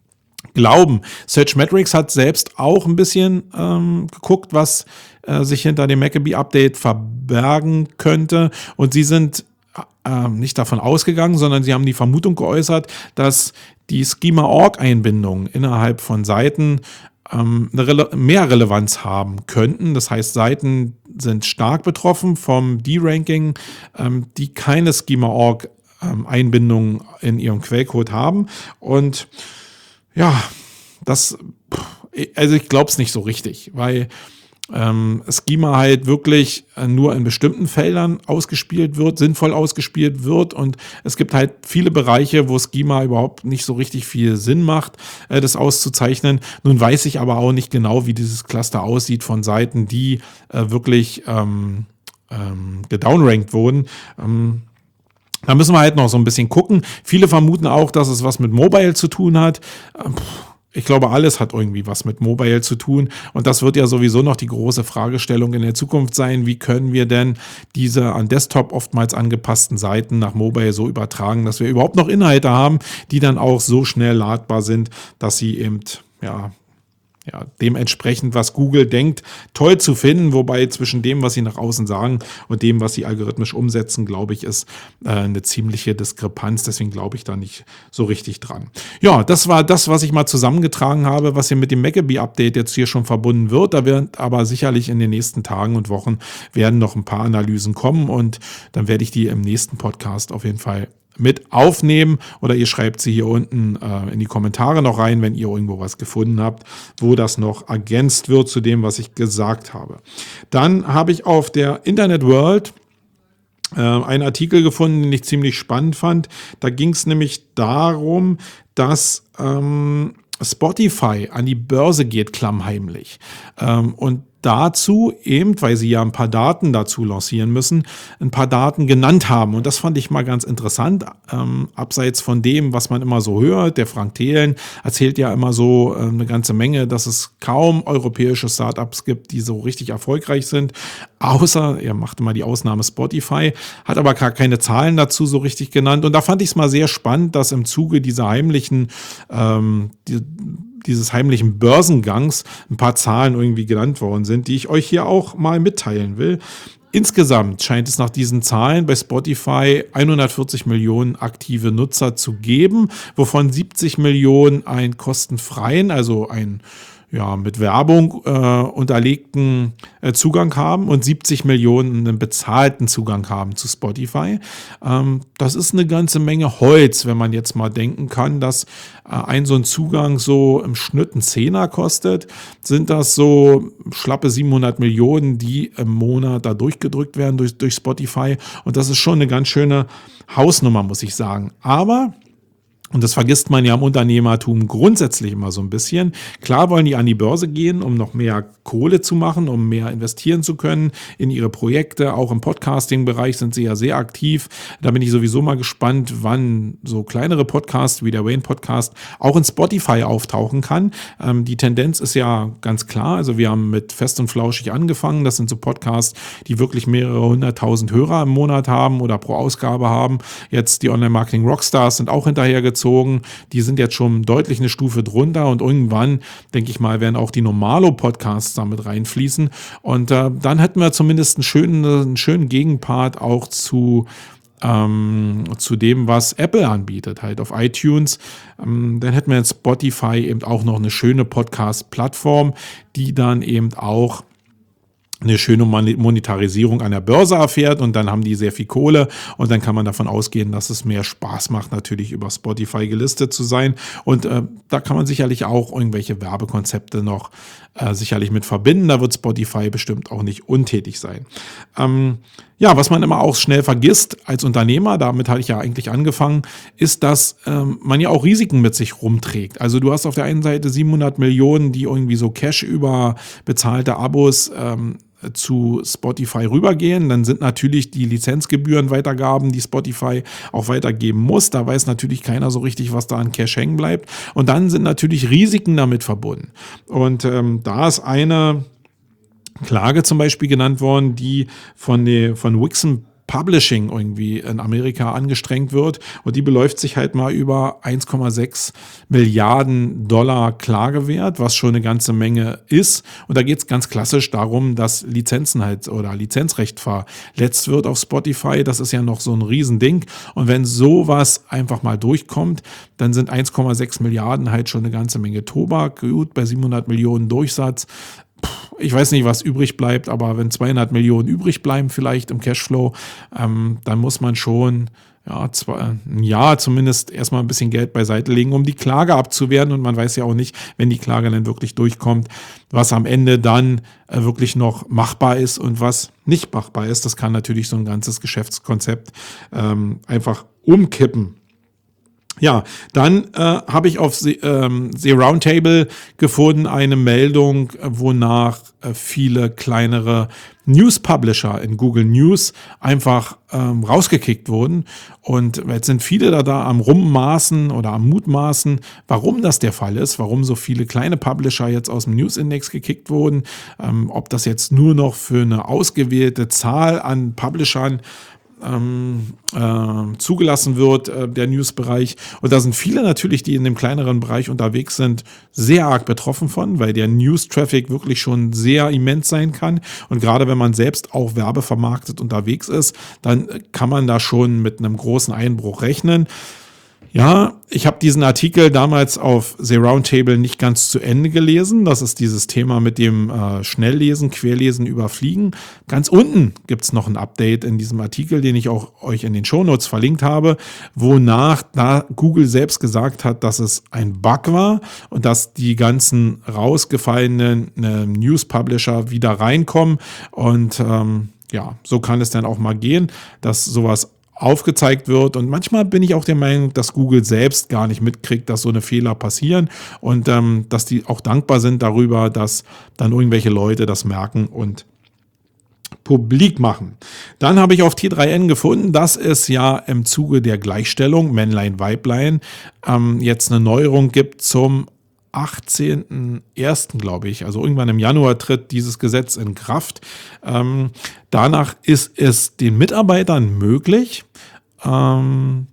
glauben. Searchmetrics hat selbst auch ein bisschen ähm, geguckt, was äh, sich hinter dem Maccabee-Update verbergen könnte. Und sie sind äh, nicht davon ausgegangen, sondern sie haben die Vermutung geäußert, dass die Schema Punkt org-Einbindungen innerhalb von Seiten ähm, eine Rele- mehr Relevanz haben könnten. Das heißt, Seiten sind stark betroffen vom D-Ranking, ähm, die keine Schema Punkt org Einbindungen in ihrem Quellcode haben. Und ja, das, also ich glaube es nicht so richtig, weil ähm, Schema halt wirklich nur in bestimmten Feldern ausgespielt wird, sinnvoll ausgespielt wird und es gibt halt viele Bereiche, wo Schema überhaupt nicht so richtig viel Sinn macht, äh, das auszuzeichnen. Nun weiß ich aber auch nicht genau, wie dieses Cluster aussieht von Seiten, die äh, wirklich ähm, ähm, gedownrankt wurden. Ähm, Da müssen wir halt noch so ein bisschen gucken. Viele vermuten auch, dass es was mit Mobile zu tun hat. Ich glaube, alles hat irgendwie was mit Mobile zu tun. Und das wird ja sowieso noch die große Fragestellung in der Zukunft sein. Wie können wir denn diese an Desktop oftmals angepassten Seiten nach Mobile so übertragen, dass wir überhaupt noch Inhalte haben, die dann auch so schnell ladbar sind, dass sie eben, ja, Ja, dementsprechend, was Google denkt, toll zu finden, wobei zwischen dem, was sie nach außen sagen und dem, was sie algorithmisch umsetzen, glaube ich, ist äh, eine ziemliche Diskrepanz. Deswegen glaube ich da nicht so richtig dran. Ja, das war das, was ich mal zusammengetragen habe, was hier mit dem Maccabee-Update jetzt hier schon verbunden wird. Da wird aber sicherlich in den nächsten Tagen und Wochen werden noch ein paar Analysen kommen und dann werde ich die im nächsten Podcast auf jeden Fall mit aufnehmen oder ihr schreibt sie hier unten äh, in die Kommentare noch rein, wenn ihr irgendwo was gefunden habt, wo das noch ergänzt wird zu dem, was ich gesagt habe. Dann habe ich auf der Internet World äh, einen Artikel gefunden, den ich ziemlich spannend fand. Da ging es nämlich darum, dass ähm, Spotify an die Börse geht, klammheimlich. Ähm, und dazu eben, weil sie ja ein paar Daten dazu lancieren müssen, ein paar Daten genannt haben. Und das fand ich mal ganz interessant, ähm, abseits von dem, was man immer so hört. Der Frank Thelen erzählt ja immer so äh, eine ganze Menge, dass es kaum europäische Startups gibt, die so richtig erfolgreich sind. Außer, er machte mal die Ausnahme Spotify, hat aber gar keine Zahlen dazu so richtig genannt. Und da fand ich es mal sehr spannend, dass im Zuge dieser heimlichen, ähm, die, dieses heimlichen Börsengangs ein paar Zahlen irgendwie genannt worden sind, die ich euch hier auch mal mitteilen will. Insgesamt scheint es nach diesen Zahlen bei Spotify hundertvierzig Millionen aktive Nutzer zu geben, wovon siebzig Millionen einen kostenfreien, also ein ja, mit Werbung äh, unterlegten äh, Zugang haben und siebzig Millionen einen bezahlten Zugang haben zu Spotify. Ähm, das ist eine ganze Menge Holz, wenn man jetzt mal denken kann, dass äh, ein so ein Zugang so im Schnitt ein Zehner kostet, sind das so schlappe siebenhundert Millionen, die im Monat da durchgedrückt werden durch, durch Spotify. Und das ist schon eine ganz schöne Hausnummer, muss ich sagen. Aber Und das vergisst man ja im Unternehmertum grundsätzlich immer so ein bisschen. Klar wollen die an die Börse gehen, um noch mehr Kohle zu machen, um mehr investieren zu können in ihre Projekte. Auch im Podcasting-Bereich sind sie ja sehr aktiv. Da bin ich sowieso mal gespannt, wann so kleinere Podcasts wie der Wayne-Podcast auch in Spotify auftauchen kann. Ähm, die Tendenz ist ja ganz klar. Also wir haben mit Fest und Flauschig angefangen. Das sind so Podcasts, die wirklich mehrere hunderttausend Hörer im Monat haben oder pro Ausgabe haben. Jetzt die Online-Marketing-Rockstars sind auch hinterhergezogen. Die sind jetzt schon deutlich eine Stufe drunter und irgendwann, denke ich mal, werden auch die Normalo-Podcasts damit reinfließen. Und äh, dann hätten wir zumindest einen schönen, einen schönen Gegenpart auch zu Ähm, zu dem, was Apple anbietet, halt auf iTunes. Ähm, dann hätten wir jetzt Spotify eben auch noch eine schöne Podcast-Plattform, die dann eben auch eine schöne Monetarisierung an der Börse erfährt und dann haben die sehr viel Kohle und dann kann man davon ausgehen, dass es mehr Spaß macht, natürlich über Spotify gelistet zu sein und äh, da kann man sicherlich auch irgendwelche Werbekonzepte noch äh, sicherlich mit verbinden, da wird Spotify bestimmt auch nicht untätig sein. Ähm, ja, was man immer auch schnell vergisst als Unternehmer, damit hatte ich ja eigentlich angefangen, ist, dass ähm, man ja auch Risiken mit sich rumträgt. Also du hast auf der einen Seite siebenhundert Millionen, die irgendwie so Cash über bezahlte Abos ähm, zu Spotify rübergehen, dann sind natürlich die Lizenzgebühren-Weitergaben, die Spotify auch weitergeben muss. Da weiß natürlich keiner so richtig, was da an Cash hängen bleibt. Und dann sind natürlich Risiken damit verbunden. Und ähm, da ist eine Klage zum Beispiel genannt worden, die von, der, von Wixom Publishing irgendwie in Amerika angestrengt wird und die beläuft sich halt mal über eins Komma sechs Milliarden Dollar Klagewert, was schon eine ganze Menge ist. Und da geht es ganz klassisch darum, dass Lizenzen halt oder Lizenzrecht verletzt wird auf Spotify. Das ist ja noch so ein Riesending. Und wenn sowas einfach mal durchkommt, dann sind eins Komma sechs Milliarden halt schon eine ganze Menge Tobak. Gut, bei siebenhundert Millionen Durchsatz. Ich weiß nicht, was übrig bleibt, aber wenn zweihundert Millionen übrig bleiben vielleicht im Cashflow, ähm, dann muss man schon ja, zwei, ein Jahr zumindest erstmal ein bisschen Geld beiseite legen, um die Klage abzuwehren. Und man weiß ja auch nicht, wenn die Klage dann wirklich durchkommt, was am Ende dann äh, wirklich noch machbar ist und was nicht machbar ist. Das kann natürlich so ein ganzes Geschäftskonzept ähm, einfach umkippen. Ja, dann äh, habe ich auf The, ähm, The Roundtable gefunden eine Meldung, wonach äh, viele kleinere News-Publisher in Google News einfach ähm, rausgekickt wurden. Und jetzt sind viele da, da am Rummaßen oder am Mutmaßen, warum das der Fall ist, warum so viele kleine Publisher jetzt aus dem News-Index gekickt wurden, ähm, ob das jetzt nur noch für eine ausgewählte Zahl an Publishern Ähm, äh, zugelassen wird, äh, der News-Bereich. Und da sind viele natürlich, die in dem kleineren Bereich unterwegs sind, sehr arg betroffen von, weil der News-Traffic wirklich schon sehr immens sein kann. Und gerade wenn man selbst auch werbevermarktet unterwegs ist, dann kann man da schon mit einem großen Einbruch rechnen. Ja, ich habe diesen Artikel damals auf The Roundtable nicht ganz zu Ende gelesen. Das ist dieses Thema mit dem äh, Schnelllesen, Querlesen, Überfliegen. Ganz unten gibt's noch ein Update in diesem Artikel, den ich auch euch in den Shownotes verlinkt habe, wonach da Google selbst gesagt hat, dass es ein Bug war und dass die ganzen rausgefallenen äh, News-Publisher wieder reinkommen. Und ähm, ja, so kann es dann auch mal gehen, dass sowas aufgezeigt wird und manchmal bin ich auch der Meinung, dass Google selbst gar nicht mitkriegt, dass so eine Fehler passieren und ähm, dass die auch dankbar sind darüber, dass dann irgendwelche Leute das merken und publik machen. Dann habe ich auf T drei N gefunden, dass es ja im Zuge der Gleichstellung Männlein, Weiblein ähm, jetzt eine Neuerung gibt zum achtzehnten ersten glaube ich, also irgendwann im Januar tritt dieses Gesetz in Kraft. Ähm, danach ist es den Mitarbeitern möglich, ähm,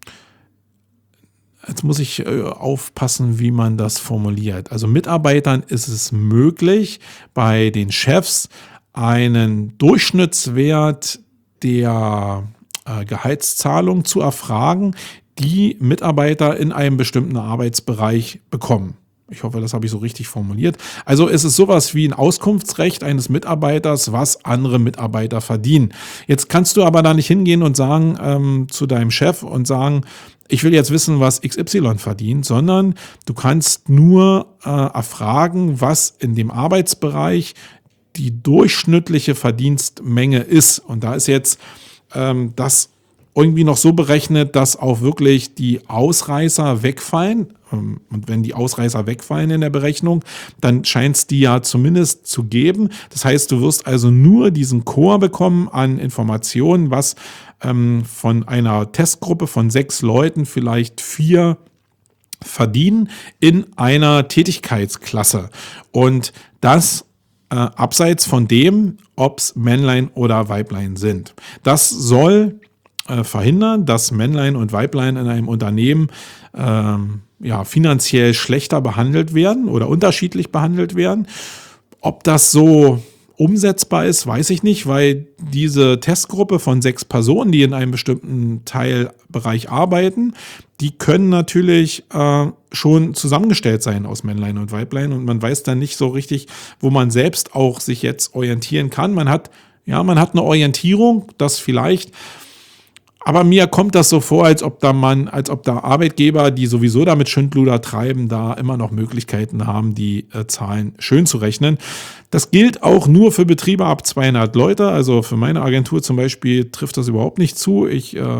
jetzt muss ich äh, aufpassen, wie man das formuliert. Also Mitarbeitern ist es möglich, bei den Chefs einen Durchschnittswert der äh, Gehaltszahlung zu erfragen, die Mitarbeiter in einem bestimmten Arbeitsbereich bekommen. Ich hoffe, das habe ich so richtig formuliert. Also es ist sowas wie ein Auskunftsrecht eines Mitarbeiters, was andere Mitarbeiter verdienen. Jetzt kannst du aber da nicht hingehen und sagen ähm, zu deinem Chef und sagen, ich will jetzt wissen, was X Y verdient, sondern du kannst nur äh, erfragen, was in dem Arbeitsbereich die durchschnittliche Verdienstmenge ist. Und da ist jetzt ähm, das irgendwie noch so berechnet, dass auch wirklich die Ausreißer wegfallen. Ähm, Und wenn die Ausreißer wegfallen in der Berechnung, dann scheint es die ja zumindest zu geben. Das heißt, du wirst also nur diesen Core bekommen an Informationen, was ähm, von einer Testgruppe von sechs Leuten vielleicht vier verdienen in einer Tätigkeitsklasse. Und das äh, abseits von dem, ob es Männlein oder Weiblein sind. Das soll äh, verhindern, dass Männlein und Weiblein in einem Unternehmen ähm, ja, finanziell schlechter behandelt werden oder unterschiedlich behandelt werden. Ob das so umsetzbar ist, weiß ich nicht, weil diese Testgruppe von sechs Personen, die in einem bestimmten Teilbereich arbeiten, die können natürlich äh, schon zusammengestellt sein aus Männlein und Weiblein und man weiß dann nicht so richtig, wo man selbst auch sich jetzt orientieren kann. Man hat, ja, man hat eine Orientierung, das vielleicht. Aber mir kommt das so vor, als ob da man, als ob da Arbeitgeber, die sowieso damit Schindluder treiben, da immer noch Möglichkeiten haben, die äh, Zahlen schön zu rechnen. Das gilt auch nur für Betriebe ab zweihundert Leute. Also für meine Agentur zum Beispiel trifft das überhaupt nicht zu. Ich äh,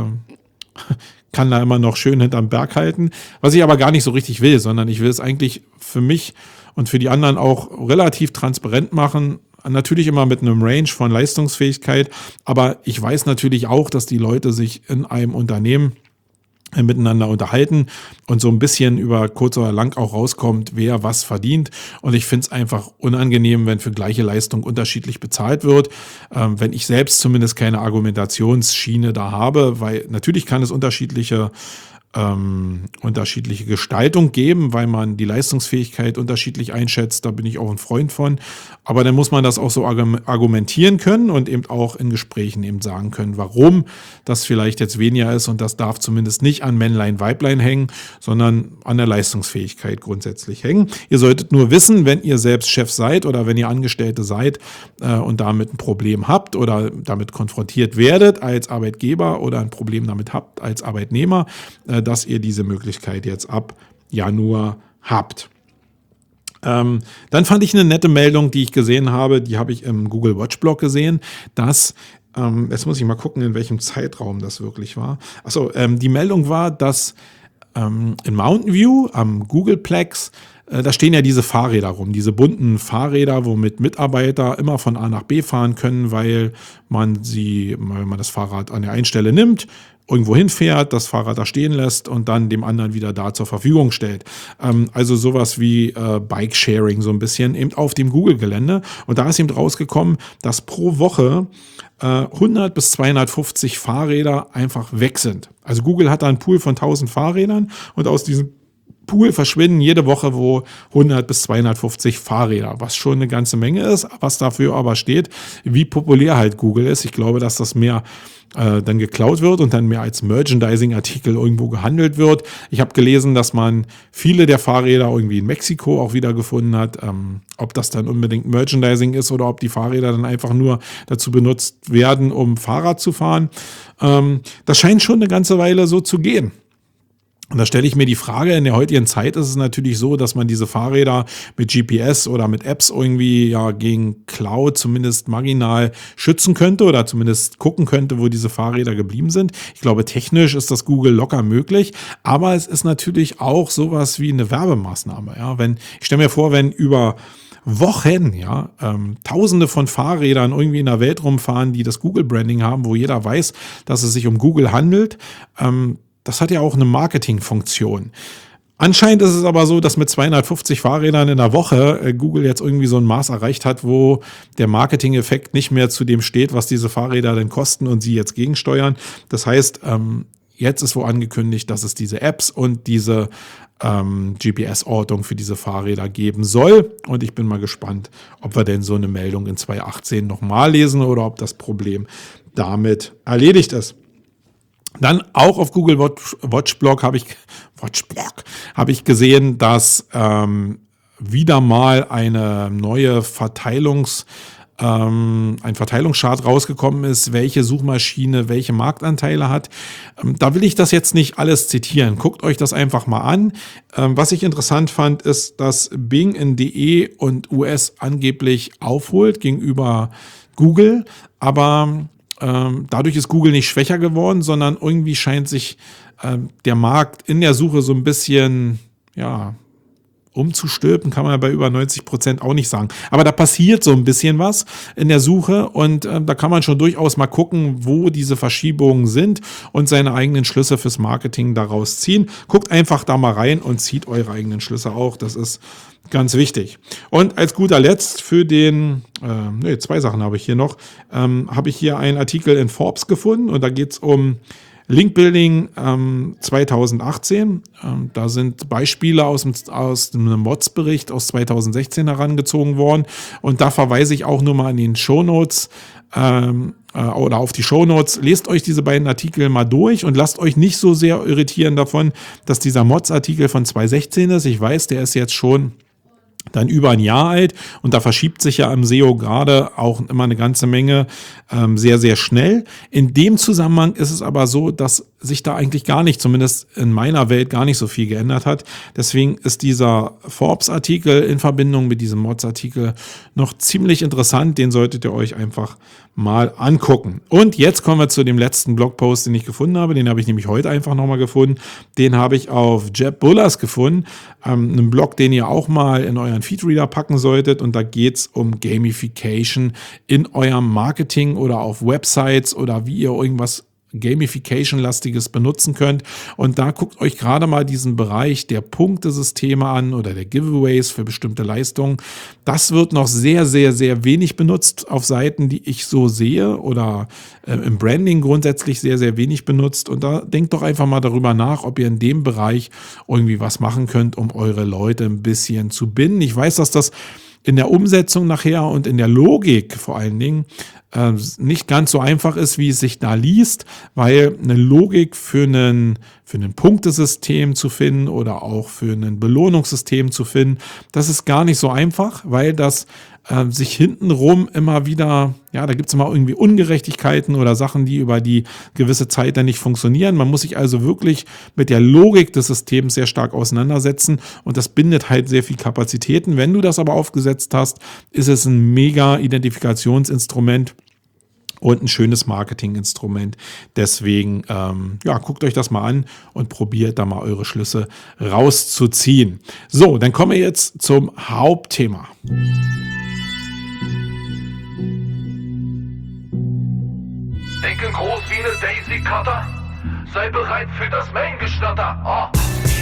kann da immer noch schön hinterm Berg halten. Was ich aber gar nicht so richtig will, sondern ich will es eigentlich für mich und für die anderen auch relativ transparent machen. Natürlich immer mit einem Range von Leistungsfähigkeit, aber ich weiß natürlich auch, dass die Leute sich in einem Unternehmen miteinander unterhalten und so ein bisschen über kurz oder lang auch rauskommt, wer was verdient. Und ich finde es einfach unangenehm, wenn für gleiche Leistung unterschiedlich bezahlt wird. Ähm, wenn ich selbst zumindest keine Argumentationsschiene da habe, weil natürlich kann es unterschiedliche Ähm, unterschiedliche Gestaltung geben, weil man die Leistungsfähigkeit unterschiedlich einschätzt. Da bin ich auch ein Freund von. Aber dann muss man das auch so argumentieren können und eben auch in Gesprächen eben sagen können, warum das vielleicht jetzt weniger ist. Und das darf zumindest nicht an Männlein, Weiblein hängen, sondern an der Leistungsfähigkeit grundsätzlich hängen. Ihr solltet nur wissen, wenn ihr selbst Chef seid oder wenn ihr Angestellte seid äh, und damit ein Problem habt oder damit konfrontiert werdet als Arbeitgeber oder ein Problem damit habt als Arbeitnehmer, äh, dass ihr diese Möglichkeit jetzt ab Januar habt. Ähm, dann fand ich eine nette Meldung, die ich gesehen habe, die habe ich im Google Watch Blog gesehen, dass, ähm, jetzt muss ich mal gucken, in welchem Zeitraum das wirklich war. Achso, ähm, die Meldung war, dass ähm, in Mountain View am Googleplex, äh, da stehen ja diese Fahrräder rum, diese bunten Fahrräder, womit Mitarbeiter immer von A nach B fahren können, weil man sie, weil man das Fahrrad an der einen Stelle nimmt, irgendwo hinfährt, das Fahrrad da stehen lässt und dann dem anderen wieder da zur Verfügung stellt. Ähm, also sowas wie äh, Bike-Sharing so ein bisschen eben auf dem Google-Gelände. Und da ist eben rausgekommen, dass pro Woche äh, hundert bis zweihundertfünfzig Fahrräder einfach weg sind. Also Google hat da einen Pool von tausend Fahrrädern und aus diesem Pool verschwinden jede Woche wo hundert bis zweihundertfünfzig Fahrräder, was schon eine ganze Menge ist, was dafür aber steht, wie populär halt Google ist. Ich glaube, dass das mehr äh, dann geklaut wird und dann mehr als Merchandising-Artikel irgendwo gehandelt wird. Ich habe gelesen, dass man viele der Fahrräder irgendwie in Mexiko auch wieder gefunden hat. Ähm, ob das dann unbedingt Merchandising ist oder ob die Fahrräder dann einfach nur dazu benutzt werden, um Fahrrad zu fahren. Ähm, das scheint schon eine ganze Weile so zu gehen. Und da stelle ich mir die Frage, in der heutigen Zeit ist es natürlich so, dass man diese Fahrräder mit G P S oder mit Apps irgendwie ja gegen Cloud zumindest marginal schützen könnte oder zumindest gucken könnte, wo diese Fahrräder geblieben sind. Ich glaube, technisch ist das Google locker möglich, aber es ist natürlich auch sowas wie eine Werbemaßnahme. Ja, wenn, ich stelle mir vor, wenn über Wochen, ja, ähm, Tausende von Fahrrädern irgendwie in der Welt rumfahren, die das Google-Branding haben, wo jeder weiß, dass es sich um Google handelt, ähm, das hat ja auch eine Marketingfunktion. Anscheinend ist es aber so, dass mit zweihundertfünfzig Fahrrädern in der Woche äh, Google jetzt irgendwie so ein Maß erreicht hat, wo der Marketing-Effekt nicht mehr zu dem steht, was diese Fahrräder denn kosten und sie jetzt gegensteuern. Das heißt, ähm, jetzt ist wohl angekündigt, dass es diese Apps und diese ähm, G P S-Ortung für diese Fahrräder geben soll. Und ich bin mal gespannt, ob wir denn so eine Meldung in zwanzig achtzehn nochmal lesen oder ob das Problem damit erledigt ist. Dann auch auf Google Watch, Watchblog habe ich, Watchblog, habe ich gesehen, dass ähm, wieder mal eine neue Verteilungs, ähm, ein Verteilungschart rausgekommen ist, welche Suchmaschine welche Marktanteile hat. Ähm, da will ich das jetzt nicht alles zitieren. Guckt euch das einfach mal an. Ähm, was ich interessant fand, ist, dass Bing in D E und U S angeblich aufholt gegenüber Google, aber ähm, dadurch ist Google nicht schwächer geworden, sondern irgendwie scheint sich ähm, der Markt in der Suche so ein bisschen, ja, umzustülpen, kann man ja bei über neunzig Prozent auch nicht sagen. Aber da passiert so ein bisschen was in der Suche und äh, da kann man schon durchaus mal gucken, wo diese Verschiebungen sind und seine eigenen Schlüsse fürs Marketing daraus ziehen. Guckt einfach da mal rein und zieht eure eigenen Schlüsse auch. Das ist ganz wichtig. Und als guter Letzt für den, äh, nee, zwei Sachen habe ich hier noch, ähm, habe ich hier einen Artikel in Forbes gefunden und da geht es um Linkbuilding ähm, zwanzig achtzehn, ähm, da sind Beispiele aus dem, aus dem Mods-Bericht aus zwanzig sechzehn herangezogen worden und da verweise ich auch nur mal an den Shownotes ähm, äh, oder auf die Shownotes. Lest euch diese beiden Artikel mal durch und lasst euch nicht so sehr irritieren davon, dass dieser Mods-Artikel von zwanzig sechzehn ist. Ich weiß, der ist jetzt schon dann über ein Jahr alt und da verschiebt sich ja im S E O gerade auch immer eine ganze Menge ähm, sehr, sehr schnell. In dem Zusammenhang ist es aber so, dass sich da eigentlich gar nicht, zumindest in meiner Welt, gar nicht so viel geändert hat. Deswegen ist dieser Forbes-Artikel in Verbindung mit diesem Mods-Artikel noch ziemlich interessant. Den solltet ihr euch einfach mal angucken. Und jetzt kommen wir zu dem letzten Blogpost, den ich gefunden habe. Den habe ich nämlich heute einfach nochmal gefunden. Den habe ich auf Jeb Bullers gefunden. Ähm, einen Blog, den ihr auch mal in euren Feedreader packen solltet. Und da geht es um Gamification in eurem Marketing oder auf Websites oder wie ihr irgendwas Gamification-lastiges benutzen könnt. Und da guckt euch gerade mal diesen Bereich der Punktesysteme an oder der Giveaways für bestimmte Leistungen. Das wird noch sehr, sehr, sehr wenig benutzt auf Seiten, die ich so sehe oder äh, im Branding grundsätzlich sehr, sehr wenig benutzt. Und da denkt doch einfach mal darüber nach, ob ihr in dem Bereich irgendwie was machen könnt, um eure Leute ein bisschen zu binden. Ich weiß, dass das in der Umsetzung nachher und in der Logik vor allen Dingen äh, nicht ganz so einfach ist, wie es sich da liest, weil eine Logik für einen, für ein Punktesystem zu finden oder auch für ein Belohnungssystem zu finden, das ist gar nicht so einfach, weil das äh, sich hintenrum immer wieder, ja, da gibt es immer irgendwie Ungerechtigkeiten oder Sachen, die über die gewisse Zeit dann nicht funktionieren. Man muss sich also wirklich mit der Logik des Systems sehr stark auseinandersetzen und das bindet halt sehr viel Kapazitäten. Wenn du das aber aufgesetzt hast, ist es ein mega Identifikationsinstrument und ein schönes Marketinginstrument. Deswegen, ähm, ja, guckt euch das mal an und probiert da mal eure Schlüsse rauszuziehen. So, dann kommen wir jetzt zum Hauptthema. Denke groß wie eine Daisy Cutter. Sei bereit für das Main-Geschnatter. Oh.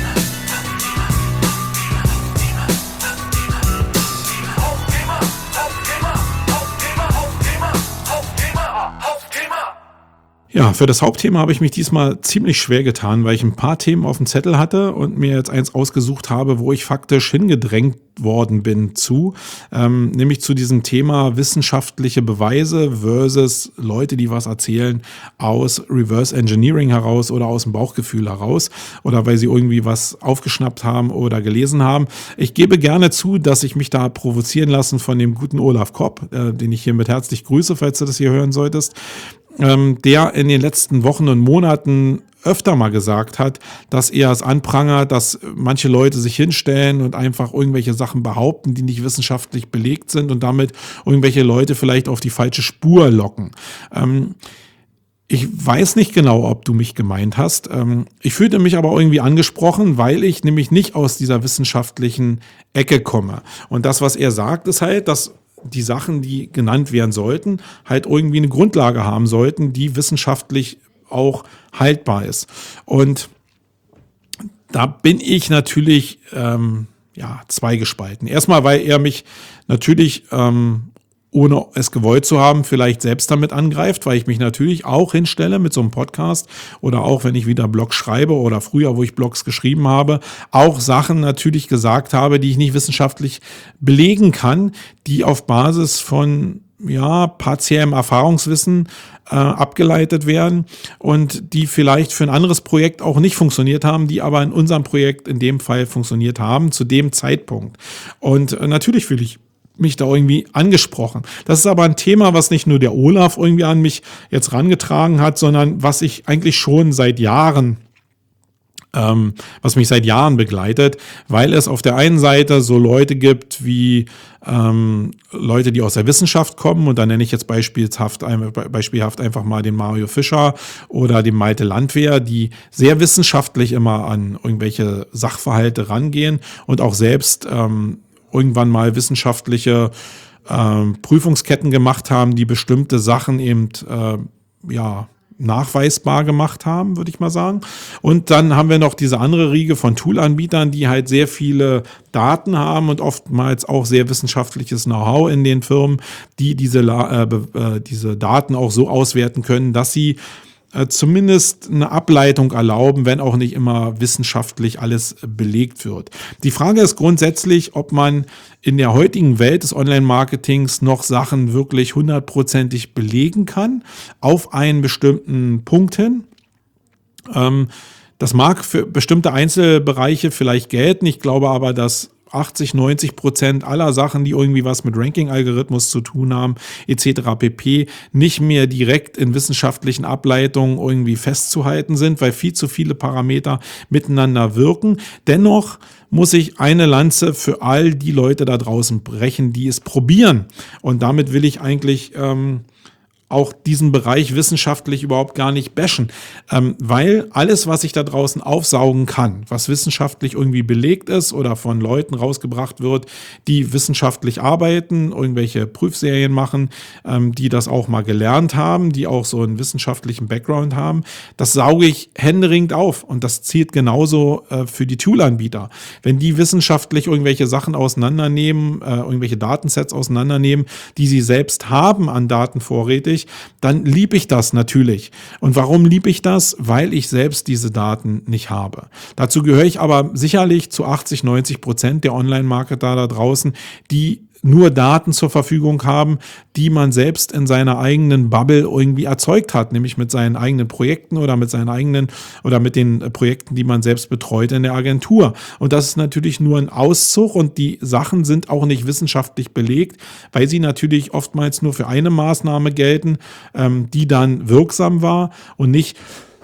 Hauptthema, Hauptthema, Hauptthema, Hauptthema, Hauptthema, Hauptthema. Ja, für das Hauptthema habe ich mich diesmal ziemlich schwer getan, weil ich ein paar Themen auf dem Zettel hatte und mir jetzt eins ausgesucht habe, wo ich faktisch hingedrängt worden bin zu, ähm, nämlich zu diesem Thema wissenschaftliche Beweise versus Leute, die was erzählen aus Reverse Engineering heraus oder aus dem Bauchgefühl heraus oder weil sie irgendwie was aufgeschnappt haben oder gelesen haben. Ich gebe gerne zu, dass ich mich da provozieren lassen von dem guten Olaf Kopp, äh, den ich hiermit herzlich grüße, falls du das hier hören solltest, ähm, der in den letzten Wochen und Monaten öfter mal gesagt hat, dass er es anprangert, dass manche Leute sich hinstellen und einfach irgendwelche Sachen behaupten, die nicht wissenschaftlich belegt sind und damit irgendwelche Leute vielleicht auf die falsche Spur locken. Ähm, ich weiß nicht genau, ob du mich gemeint hast. Ähm, ich fühlte mich aber irgendwie angesprochen, weil ich nämlich nicht aus dieser wissenschaftlichen Ecke komme. Und das, was er sagt, ist halt, dass die Sachen, die genannt werden sollten, halt irgendwie eine Grundlage haben sollten, die wissenschaftlich auch haltbar ist. Und da bin ich natürlich ähm, ja, zweigespalten. Erstmal, weil er mich natürlich, ähm, ohne es gewollt zu haben, vielleicht selbst damit angreift, weil ich mich natürlich auch hinstelle mit so einem Podcast oder auch, wenn ich wieder Blogs schreibe oder früher, wo ich Blogs geschrieben habe, auch Sachen natürlich gesagt habe, die ich nicht wissenschaftlich belegen kann, die auf Basis von ja, partiellem Erfahrungswissen äh, abgeleitet werden und die vielleicht für ein anderes Projekt auch nicht funktioniert haben, die aber in unserem Projekt in dem Fall funktioniert haben, zu dem Zeitpunkt. Und äh, natürlich fühle ich mich da irgendwie angesprochen. Das ist aber ein Thema, was nicht nur der Olaf irgendwie an mich jetzt rangetragen hat, sondern was ich eigentlich schon seit Jahren ähm, was mich seit Jahren begleitet, weil es auf der einen Seite so Leute gibt wie ähm, Leute, die aus der Wissenschaft kommen, und da nenne ich jetzt beispielhaft, beispielhaft einfach mal den Mario Fischer oder den Malte Landwehr, die sehr wissenschaftlich immer an irgendwelche Sachverhalte rangehen und auch selbst ähm, irgendwann mal wissenschaftliche ähm, Prüfungsketten gemacht haben, die bestimmte Sachen eben äh, ja nachweisbar gemacht haben, würde ich mal sagen. Und dann haben wir noch diese andere Riege von Toolanbietern, die halt sehr viele Daten haben und oftmals auch sehr wissenschaftliches Know-how in den Firmen, die diese, äh, äh, diese Daten auch so auswerten können, dass sie äh, zumindest eine Ableitung erlauben, wenn auch nicht immer wissenschaftlich alles belegt wird. Die Frage ist grundsätzlich, ob man in der heutigen Welt des Online-Marketings noch Sachen wirklich hundertprozentig belegen kann, auf einen bestimmten Punkt hin. Ähm, das mag für bestimmte Einzelbereiche vielleicht gelten. Ich glaube aber, dass achtzig, neunzig Prozent aller Sachen, die irgendwie was mit Ranking-Algorithmus zu tun haben, et cetera pp., nicht mehr direkt in wissenschaftlichen Ableitungen irgendwie festzuhalten sind, weil viel zu viele Parameter miteinander wirken. Dennoch muss ich eine Lanze für all die Leute da draußen brechen, die es probieren. Und damit will ich eigentlich ähm, auch diesen Bereich wissenschaftlich überhaupt gar nicht bashen, ähm, weil alles, was ich da draußen aufsaugen kann, was wissenschaftlich irgendwie belegt ist oder von Leuten rausgebracht wird, die wissenschaftlich arbeiten, irgendwelche Prüfserien machen, ähm, die das auch mal gelernt haben, die auch so einen wissenschaftlichen Background haben, das sauge ich händeringend auf, und das zählt genauso äh, für die Toolanbieter. Wenn die wissenschaftlich irgendwelche Sachen auseinandernehmen, äh, irgendwelche Datensets auseinandernehmen, die sie selbst haben an Daten vorrätig, dann liebe ich das natürlich. Und warum liebe ich das? Weil ich selbst diese Daten nicht habe. Dazu gehöre ich aber sicherlich zu achtzig, neunzig Prozent der Online-Marketer da draußen, die nur Daten zur Verfügung haben, die man selbst in seiner eigenen Bubble irgendwie erzeugt hat, nämlich mit seinen eigenen Projekten oder mit seinen eigenen oder mit den Projekten, die man selbst betreut in der Agentur. Und das ist natürlich nur ein Auszug, und die Sachen sind auch nicht wissenschaftlich belegt, weil sie natürlich oftmals nur für eine Maßnahme gelten, ähm, die dann wirksam war und nicht,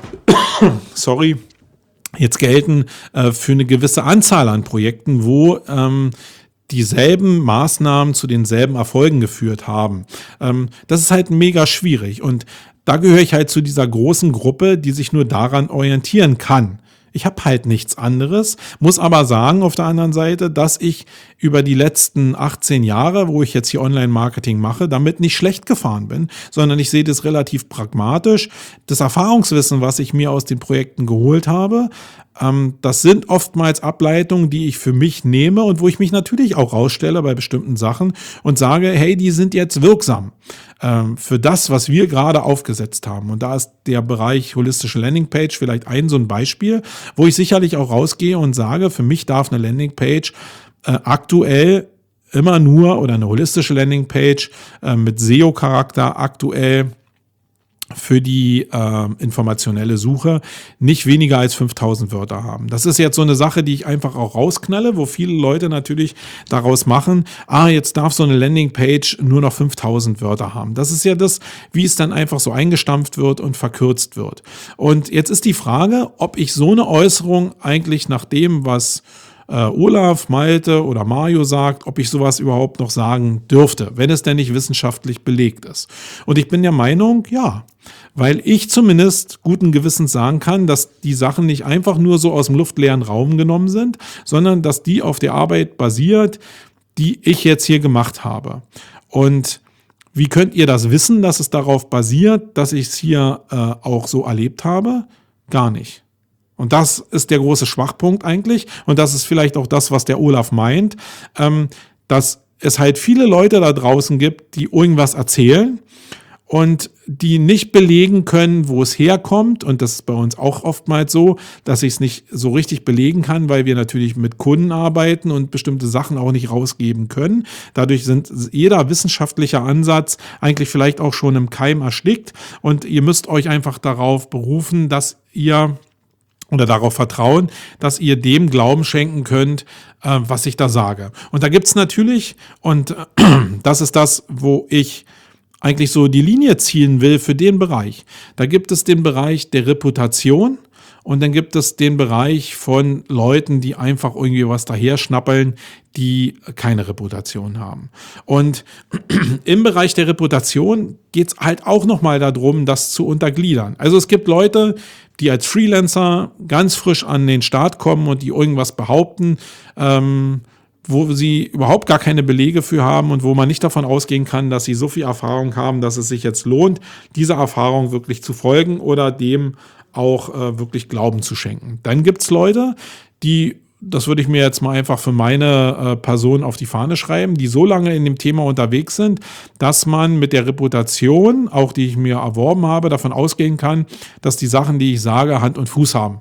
sorry, jetzt gelten äh, für eine gewisse Anzahl an Projekten, wo ähm, dieselben Maßnahmen zu denselben Erfolgen geführt haben. Ähm, das ist halt mega schwierig, und da gehöre ich halt zu dieser großen Gruppe, die sich nur daran orientieren kann. Ich habe halt nichts anderes, muss aber sagen auf der anderen Seite, dass ich über die letzten achtzehn Jahre, wo ich jetzt hier Online-Marketing mache, damit nicht schlecht gefahren bin, sondern ich sehe das relativ pragmatisch. Das Erfahrungswissen, was ich mir aus den Projekten geholt habe, ähm, das sind oftmals Ableitungen, die ich für mich nehme und wo ich mich natürlich auch rausstelle bei bestimmten Sachen und sage, hey, die sind jetzt wirksam ähm, für das, was wir gerade aufgesetzt haben. Und da ist der Bereich holistische Landingpage vielleicht ein so ein Beispiel, wo ich sicherlich auch rausgehe und sage, für mich darf eine Landingpage äh, aktuell immer nur, oder eine holistische Landingpage äh, mit S E O-Charakter aktuell für die äh, informationelle Suche nicht weniger als fünftausend Wörter haben. Das ist jetzt so eine Sache, die ich einfach auch rausknalle, wo viele Leute natürlich daraus machen, ah, jetzt darf so eine Landingpage nur noch fünftausend Wörter haben. Das ist ja das, wie es dann einfach so eingestampft wird und verkürzt wird. Und jetzt ist die Frage, ob ich so eine Äußerung eigentlich nach dem, was äh, Olaf, Malte oder Mario sagt, ob ich sowas überhaupt noch sagen dürfte, wenn es denn nicht wissenschaftlich belegt ist. Und ich bin der Meinung, ja, weil ich zumindest guten Gewissens sagen kann, dass die Sachen nicht einfach nur so aus dem luftleeren Raum genommen sind, sondern dass die auf der Arbeit basiert, die ich jetzt hier gemacht habe. Und wie könnt ihr das wissen, dass es darauf basiert, dass ich es hier äh, auch so erlebt habe? Gar nicht. Und das ist der große Schwachpunkt eigentlich. Und das ist vielleicht auch das, was der Olaf meint, ähm, dass es halt viele Leute da draußen gibt, die irgendwas erzählen und die nicht belegen können, wo es herkommt. Und das ist bei uns auch oftmals so, dass ich es nicht so richtig belegen kann, weil wir natürlich mit Kunden arbeiten und bestimmte Sachen auch nicht rausgeben können. Dadurch sind jeder wissenschaftliche Ansatz eigentlich vielleicht auch schon im Keim erstickt. Und ihr müsst euch einfach darauf berufen, dass ihr oder darauf vertrauen, dass ihr dem Glauben schenken könnt, äh, was ich da sage. Und da gibt's natürlich, und äh, das ist das, wo ich eigentlich so die Linie ziehen will für den Bereich. Da gibt es den Bereich der Reputation Und dann gibt es den Bereich von Leuten, die einfach irgendwie was daherschnappeln, die keine Reputation haben. Und im Bereich der Reputation geht es halt auch nochmal darum, das zu untergliedern. Also es gibt Leute, die als Freelancer ganz frisch an den Start kommen und die irgendwas behaupten, ähm, wo sie überhaupt gar keine Belege für haben und wo man nicht davon ausgehen kann, dass sie so viel Erfahrung haben, dass es sich jetzt lohnt, dieser Erfahrung wirklich zu folgen oder dem auch äh, wirklich Glauben zu schenken. Dann gibt es Leute, die, das würde ich mir jetzt mal einfach für meine äh, Person auf die Fahne schreiben, die so lange in dem Thema unterwegs sind, dass man mit der Reputation, auch die ich mir erworben habe, davon ausgehen kann, dass die Sachen, die ich sage, Hand und Fuß haben.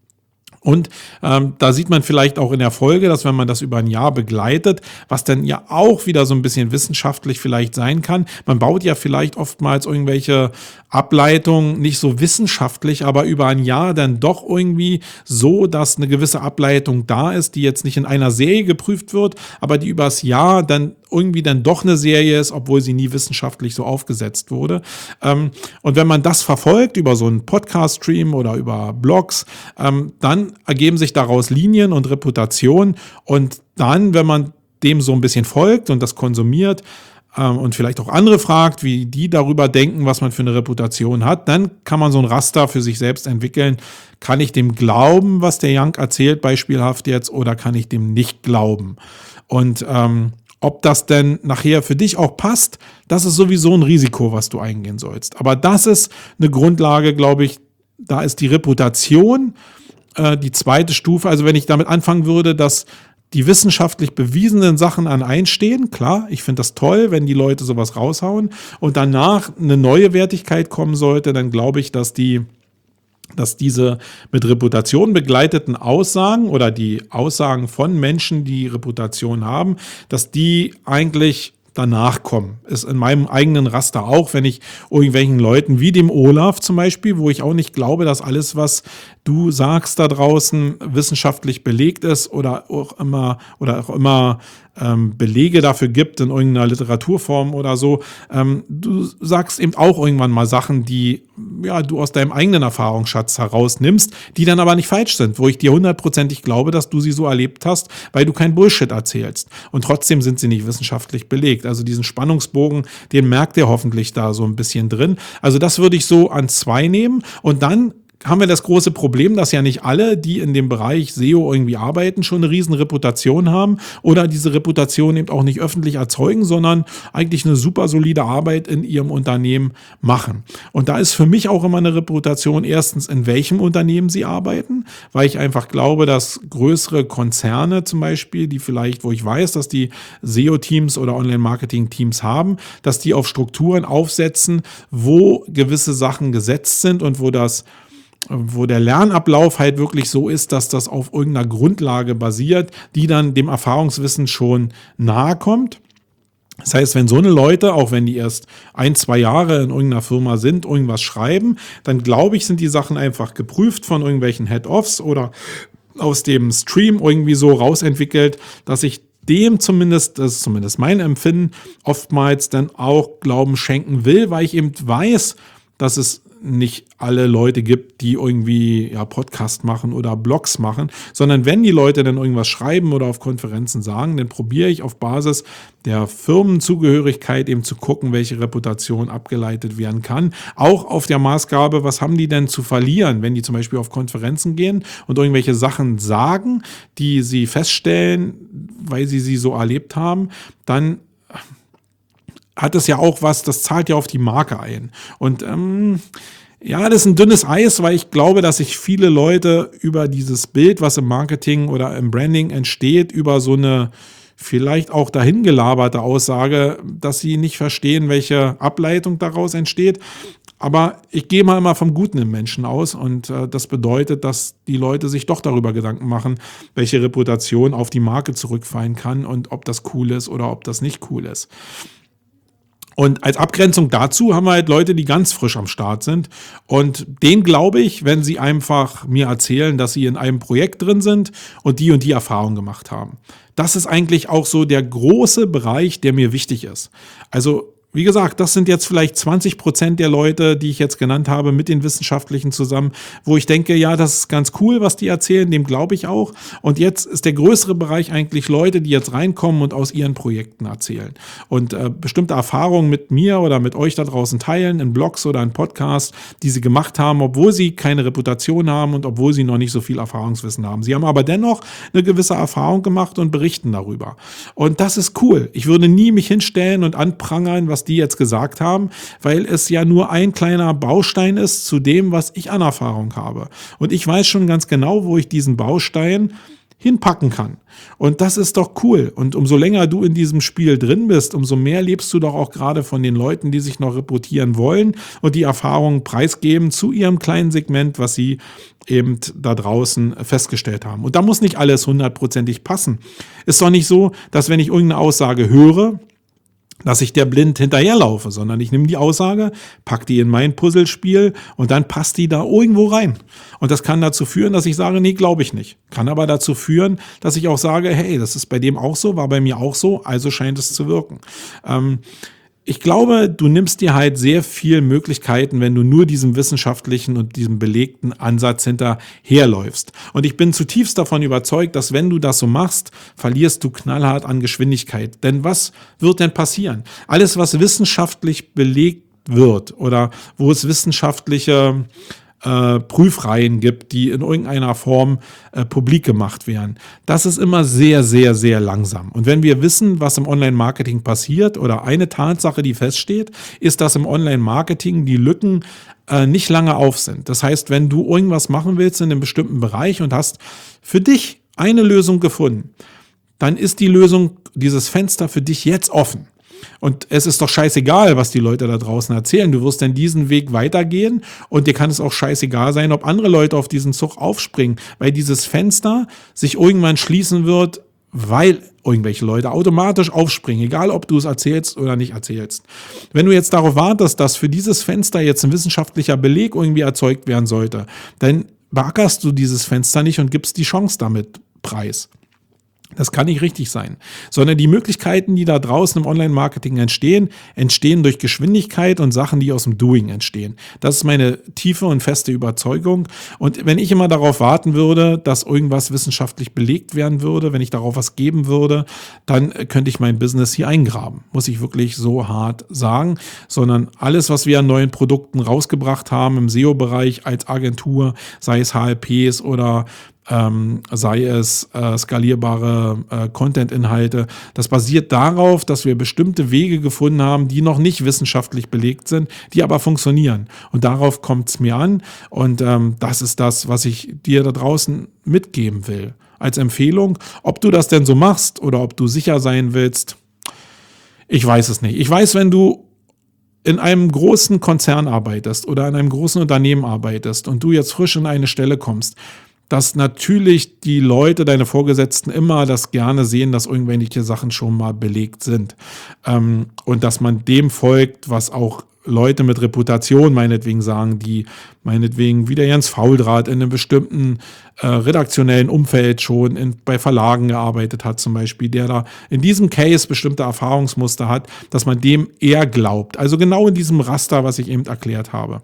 Und ähm, da sieht man vielleicht auch in der Folge, dass wenn man das über ein Jahr begleitet, was dann ja auch wieder so ein bisschen wissenschaftlich vielleicht sein kann, man baut ja vielleicht oftmals irgendwelche Ableitungen, nicht so wissenschaftlich, aber über ein Jahr dann doch irgendwie so, dass eine gewisse Ableitung da ist, die jetzt nicht in einer Serie geprüft wird, aber die übers Jahr dann irgendwie dann doch eine Serie ist, obwohl sie nie wissenschaftlich so aufgesetzt wurde. Ähm, und wenn man das verfolgt über so einen Podcast-Stream oder über Blogs, ähm, dann ergeben sich daraus Linien und Reputation. Und dann, wenn man dem so ein bisschen folgt und das konsumiert ähm, und vielleicht auch andere fragt, wie die darüber denken, was man für eine Reputation hat, dann kann man so ein Raster für sich selbst entwickeln. Kann ich dem glauben, was der Young erzählt, beispielhaft jetzt, oder kann ich dem nicht glauben? Und ähm, ob das denn nachher für dich auch passt, das ist sowieso ein Risiko, was du eingehen sollst. Aber das ist eine Grundlage, glaube ich, da ist die Reputation äh, die zweite Stufe. Also wenn ich damit anfangen würde, dass die wissenschaftlich bewiesenen Sachen an einstehen, klar, ich finde das toll, wenn die Leute sowas raushauen und danach eine neue Wertigkeit kommen sollte, dann glaube ich, dass die dass diese mit Reputation begleiteten Aussagen oder die Aussagen von Menschen, die Reputation haben, dass die eigentlich danach kommen. Ist in meinem eigenen Raster auch, wenn ich irgendwelchen Leuten wie dem Olaf zum Beispiel, wo ich auch nicht glaube, dass alles, was du sagst da draußen, wissenschaftlich belegt ist oder auch immer oder auch immer ähm, Belege dafür gibt in irgendeiner Literaturform oder so. Ähm, du sagst eben auch irgendwann mal Sachen, die ja du aus deinem eigenen Erfahrungsschatz herausnimmst, die dann aber nicht falsch sind, wo ich dir hundertprozentig glaube, dass du sie so erlebt hast, weil du kein Bullshit erzählst. Und trotzdem sind sie nicht wissenschaftlich belegt. Also diesen Spannungsbogen, den merkt ihr hoffentlich da so ein bisschen drin. Also das würde ich so an zwei nehmen und dann haben wir das große Problem, dass ja nicht alle, die in dem Bereich S E O irgendwie arbeiten, schon eine riesen Reputation haben oder diese Reputation eben auch nicht öffentlich erzeugen, sondern eigentlich eine super solide Arbeit in ihrem Unternehmen machen. Und da ist für mich auch immer eine Reputation erstens, in welchem Unternehmen sie arbeiten, weil ich einfach glaube, dass größere Konzerne zum Beispiel, die vielleicht, wo ich weiß, dass die S E O-Teams oder Online-Marketing-Teams haben, dass die auf Strukturen aufsetzen, wo gewisse Sachen gesetzt sind und wo das wo der Lernablauf halt wirklich so ist, dass das auf irgendeiner Grundlage basiert, die dann dem Erfahrungswissen schon nahe kommt. Das heißt, wenn so eine Leute, auch wenn die erst ein, zwei Jahre in irgendeiner Firma sind, irgendwas schreiben, dann glaube ich, sind die Sachen einfach geprüft von irgendwelchen Head-Offs oder aus dem Stream irgendwie so rausentwickelt, dass ich dem zumindest, das ist zumindest mein Empfinden, oftmals dann auch Glauben schenken will, weil ich eben weiß, dass es nicht alle Leute gibt, die irgendwie ja, Podcast machen oder Blogs machen, sondern wenn die Leute dann irgendwas schreiben oder auf Konferenzen sagen, dann probiere ich auf Basis der Firmenzugehörigkeit eben zu gucken, welche Reputation abgeleitet werden kann. Auch auf der Maßgabe, was haben die denn zu verlieren, wenn die zum Beispiel auf Konferenzen gehen und irgendwelche Sachen sagen, die sie feststellen, weil sie sie so erlebt haben, dann hat es ja auch was, das zahlt ja auf die Marke ein. Und ähm, ja, das ist ein dünnes Eis, weil ich glaube, dass sich viele Leute über dieses Bild, was im Marketing oder im Branding entsteht, über so eine vielleicht auch dahingelaberte Aussage, dass sie nicht verstehen, welche Ableitung daraus entsteht. Aber ich gehe mal immer vom Guten im Menschen aus und äh, das bedeutet, dass die Leute sich doch darüber Gedanken machen, welche Reputation auf die Marke zurückfallen kann und ob das cool ist oder ob das nicht cool ist. Und als Abgrenzung dazu haben wir halt Leute, die ganz frisch am Start sind. Und denen glaube ich, wenn sie einfach mir erzählen, dass sie in einem Projekt drin sind und die und die Erfahrung gemacht haben. Das ist eigentlich auch so der große Bereich, der mir wichtig ist. Also Wie gesagt, das sind jetzt vielleicht zwanzig Prozent der Leute, die ich jetzt genannt habe, mit den Wissenschaftlichen zusammen, wo ich denke, ja, das ist ganz cool, was die erzählen, dem glaube ich auch. Und jetzt ist der größere Bereich eigentlich Leute, die jetzt reinkommen und aus ihren Projekten erzählen. Und äh, bestimmte Erfahrungen mit mir oder mit euch da draußen teilen, in Blogs oder in Podcasts, die sie gemacht haben, obwohl sie keine Reputation haben und obwohl sie noch nicht so viel Erfahrungswissen haben. Sie haben aber dennoch eine gewisse Erfahrung gemacht und berichten darüber. Und das ist cool. Ich würde nie mich hinstellen und anprangern, was die jetzt gesagt haben, weil es ja nur ein kleiner Baustein ist zu dem, was ich an Erfahrung habe. Und ich weiß schon ganz genau, wo ich diesen Baustein hinpacken kann. Und das ist doch cool. Und umso länger du in diesem Spiel drin bist, umso mehr lebst du doch auch gerade von den Leuten, die sich noch rekrutieren wollen und die Erfahrungen preisgeben zu ihrem kleinen Segment, was sie eben da draußen festgestellt haben. Und da muss nicht alles hundertprozentig passen. Ist doch nicht so, dass wenn ich irgendeine Aussage höre, dass ich der blind hinterherlaufe, sondern ich nehme die Aussage, pack die in mein Puzzlespiel und dann passt die da irgendwo rein. Und das kann dazu führen, dass ich sage, nee, glaube ich nicht. Kann aber dazu führen, dass ich auch sage, hey, das ist bei dem auch so, war bei mir auch so, also scheint es zu wirken. Ähm, Ich glaube, du nimmst dir halt sehr viel Möglichkeiten, wenn du nur diesem wissenschaftlichen und diesem belegten Ansatz hinterherläufst. Und ich bin zutiefst davon überzeugt, dass wenn du das so machst, verlierst du knallhart an Geschwindigkeit. Denn was wird denn passieren? Alles, was wissenschaftlich belegt wird oder wo es wissenschaftliche Äh, Prüfreihen gibt, die in irgendeiner Form äh, publik gemacht werden. Das ist immer sehr, sehr, sehr langsam. Und wenn wir wissen, was im Online-Marketing passiert oder eine Tatsache, die feststeht, ist, dass im Online-Marketing die Lücken äh, nicht lange auf sind. Das heißt, wenn du irgendwas machen willst in einem bestimmten Bereich und hast für dich eine Lösung gefunden, dann ist die Lösung, dieses Fenster für dich jetzt offen. Und es ist doch scheißegal, was die Leute da draußen erzählen. Du wirst dann diesen Weg weitergehen und dir kann es auch scheißegal sein, ob andere Leute auf diesen Zug aufspringen, weil dieses Fenster sich irgendwann schließen wird, weil irgendwelche Leute automatisch aufspringen, egal ob du es erzählst oder nicht erzählst. Wenn du jetzt darauf wartest, dass für dieses Fenster jetzt ein wissenschaftlicher Beleg irgendwie erzeugt werden sollte, dann beackerst du dieses Fenster nicht und gibst die Chance damit preis. Das kann nicht richtig sein, sondern die Möglichkeiten, die da draußen im Online-Marketing entstehen, entstehen durch Geschwindigkeit und Sachen, die aus dem Doing entstehen. Das ist meine tiefe und feste Überzeugung. Und wenn ich immer darauf warten würde, dass irgendwas wissenschaftlich belegt werden würde, wenn ich darauf was geben würde, dann könnte ich mein Business hier eingraben. Muss ich wirklich so hart sagen. Sondern alles, was wir an neuen Produkten rausgebracht haben im S E O-Bereich als Agentur, sei es H L Ps oder Ähm, sei es äh, skalierbare äh, Content-Inhalte. Das basiert darauf, dass wir bestimmte Wege gefunden haben, die noch nicht wissenschaftlich belegt sind, die aber funktionieren. Und darauf kommt es mir an. Und ähm, das ist das, was ich dir da draußen mitgeben will. Als Empfehlung, ob du das denn so machst oder ob du sicher sein willst, ich weiß es nicht. Ich weiß, wenn du in einem großen Konzern arbeitest oder in einem großen Unternehmen arbeitest und du jetzt frisch in eine Stelle kommst, dass natürlich die Leute, deine Vorgesetzten, immer das gerne sehen, dass irgendwelche Sachen schon mal belegt sind. Ähm, und dass man dem folgt, was auch Leute mit Reputation meinetwegen sagen, die meinetwegen wie der Jens Fauldraht in einem bestimmten äh, redaktionellen Umfeld schon in, bei Verlagen gearbeitet hat zum Beispiel, der da in diesem Case bestimmte Erfahrungsmuster hat, dass man dem eher glaubt. Also genau in diesem Raster, was ich eben erklärt habe.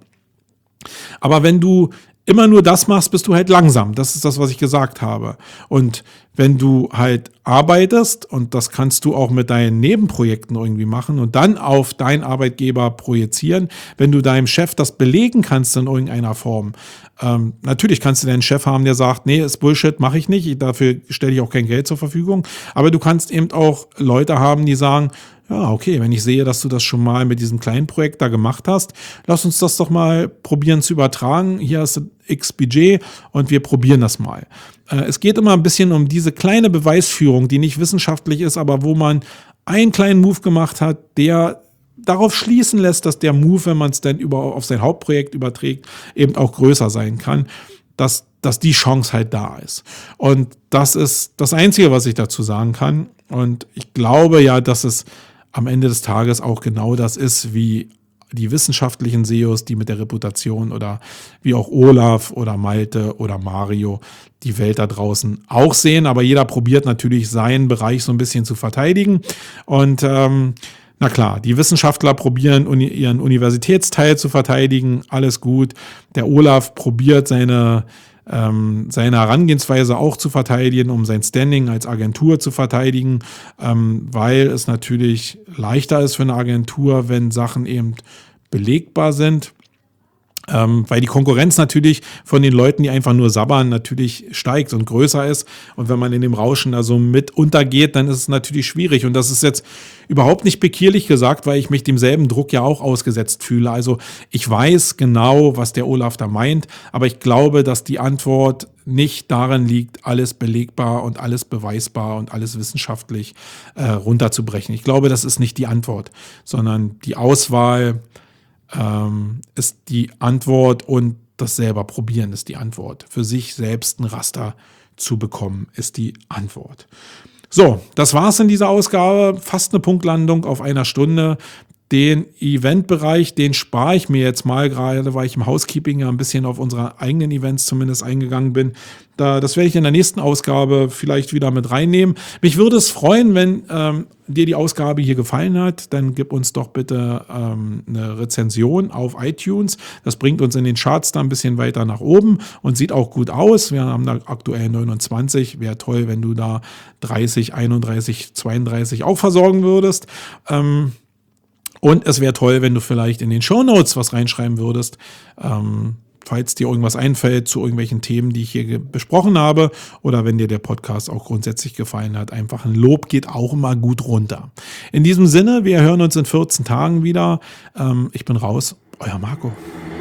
Aber wenn du immer nur das machst, bist du halt langsam. Das ist das, was ich gesagt habe. Und wenn du halt arbeitest, und das kannst du auch mit deinen Nebenprojekten irgendwie machen und dann auf deinen Arbeitgeber projizieren, wenn du deinem Chef das belegen kannst in irgendeiner Form. Ähm, natürlich kannst du deinen Chef haben, der sagt, nee, ist Bullshit, mache ich nicht, dafür stelle ich auch kein Geld zur Verfügung. Aber du kannst eben auch Leute haben, die sagen, ja, okay, wenn ich sehe, dass du das schon mal mit diesem kleinen Projekt da gemacht hast, lass uns das doch mal probieren zu übertragen. Hier hast du X Budget und wir probieren das mal. Äh, es geht immer ein bisschen um diese kleine Beweisführung, die nicht wissenschaftlich ist, aber wo man einen kleinen Move gemacht hat, der darauf schließen lässt, dass der Move, wenn man es dann über, auf sein Hauptprojekt überträgt, eben auch größer sein kann, dass, dass die Chance halt da ist. Und das ist das Einzige, was ich dazu sagen kann. Und ich glaube ja, dass es am Ende des Tages auch genau das ist, wie die wissenschaftlichen S E Os, die mit der Reputation oder wie auch Olaf oder Malte oder Mario die Welt da draußen auch sehen. Aber jeder probiert natürlich seinen Bereich so ein bisschen zu verteidigen. Und ähm, Na klar, die Wissenschaftler probieren uni- ihren Universitätsteil zu verteidigen, alles gut. Der Olaf probiert seine, ähm, seine Herangehensweise auch zu verteidigen, um sein Standing als Agentur zu verteidigen, ähm, weil es natürlich leichter ist für eine Agentur, wenn Sachen eben belegbar sind. Ähm, weil die Konkurrenz natürlich von den Leuten, die einfach nur sabbern, natürlich steigt und größer ist. Und wenn man in dem Rauschen da so mit untergeht, dann ist es natürlich schwierig. Und das ist jetzt überhaupt nicht bekierlich gesagt, weil ich mich demselben Druck ja auch ausgesetzt fühle. Also ich weiß genau, was der Olaf da meint, aber ich glaube, dass die Antwort nicht darin liegt, alles belegbar und alles beweisbar und alles wissenschaftlich äh, runterzubrechen. Ich glaube, das ist nicht die Antwort, sondern die Auswahl ähm, ist die Antwort und das selber probieren ist die Antwort. Für sich selbst ein Raster zu bekommen, ist die Antwort. So, das war's in dieser Ausgabe. Fast eine Punktlandung auf einer Stunde. Den Eventbereich, den spare ich mir jetzt mal, gerade weil ich im Housekeeping ja ein bisschen auf unsere eigenen Events zumindest eingegangen bin. Da, das werde ich in der nächsten Ausgabe vielleicht wieder mit reinnehmen. Mich würde es freuen, wenn ähm, dir die Ausgabe hier gefallen hat. Dann gib uns doch bitte ähm, eine Rezension auf iTunes. Das bringt uns in den Charts da ein bisschen weiter nach oben und sieht auch gut aus. Wir haben da aktuell neunundzwanzig. Wäre toll, wenn du da dreißig, einunddreißig, zweiunddreißig auch versorgen würdest. Ähm, Und es wäre toll, wenn du vielleicht in den Shownotes was reinschreiben würdest, ähm, falls dir irgendwas einfällt zu irgendwelchen Themen, die ich hier ge- besprochen habe, oder wenn dir der Podcast auch grundsätzlich gefallen hat. Einfach ein Lob geht auch immer gut runter. In diesem Sinne, wir hören uns in vierzehn Tagen wieder. Ähm, ich bin raus, euer Marco.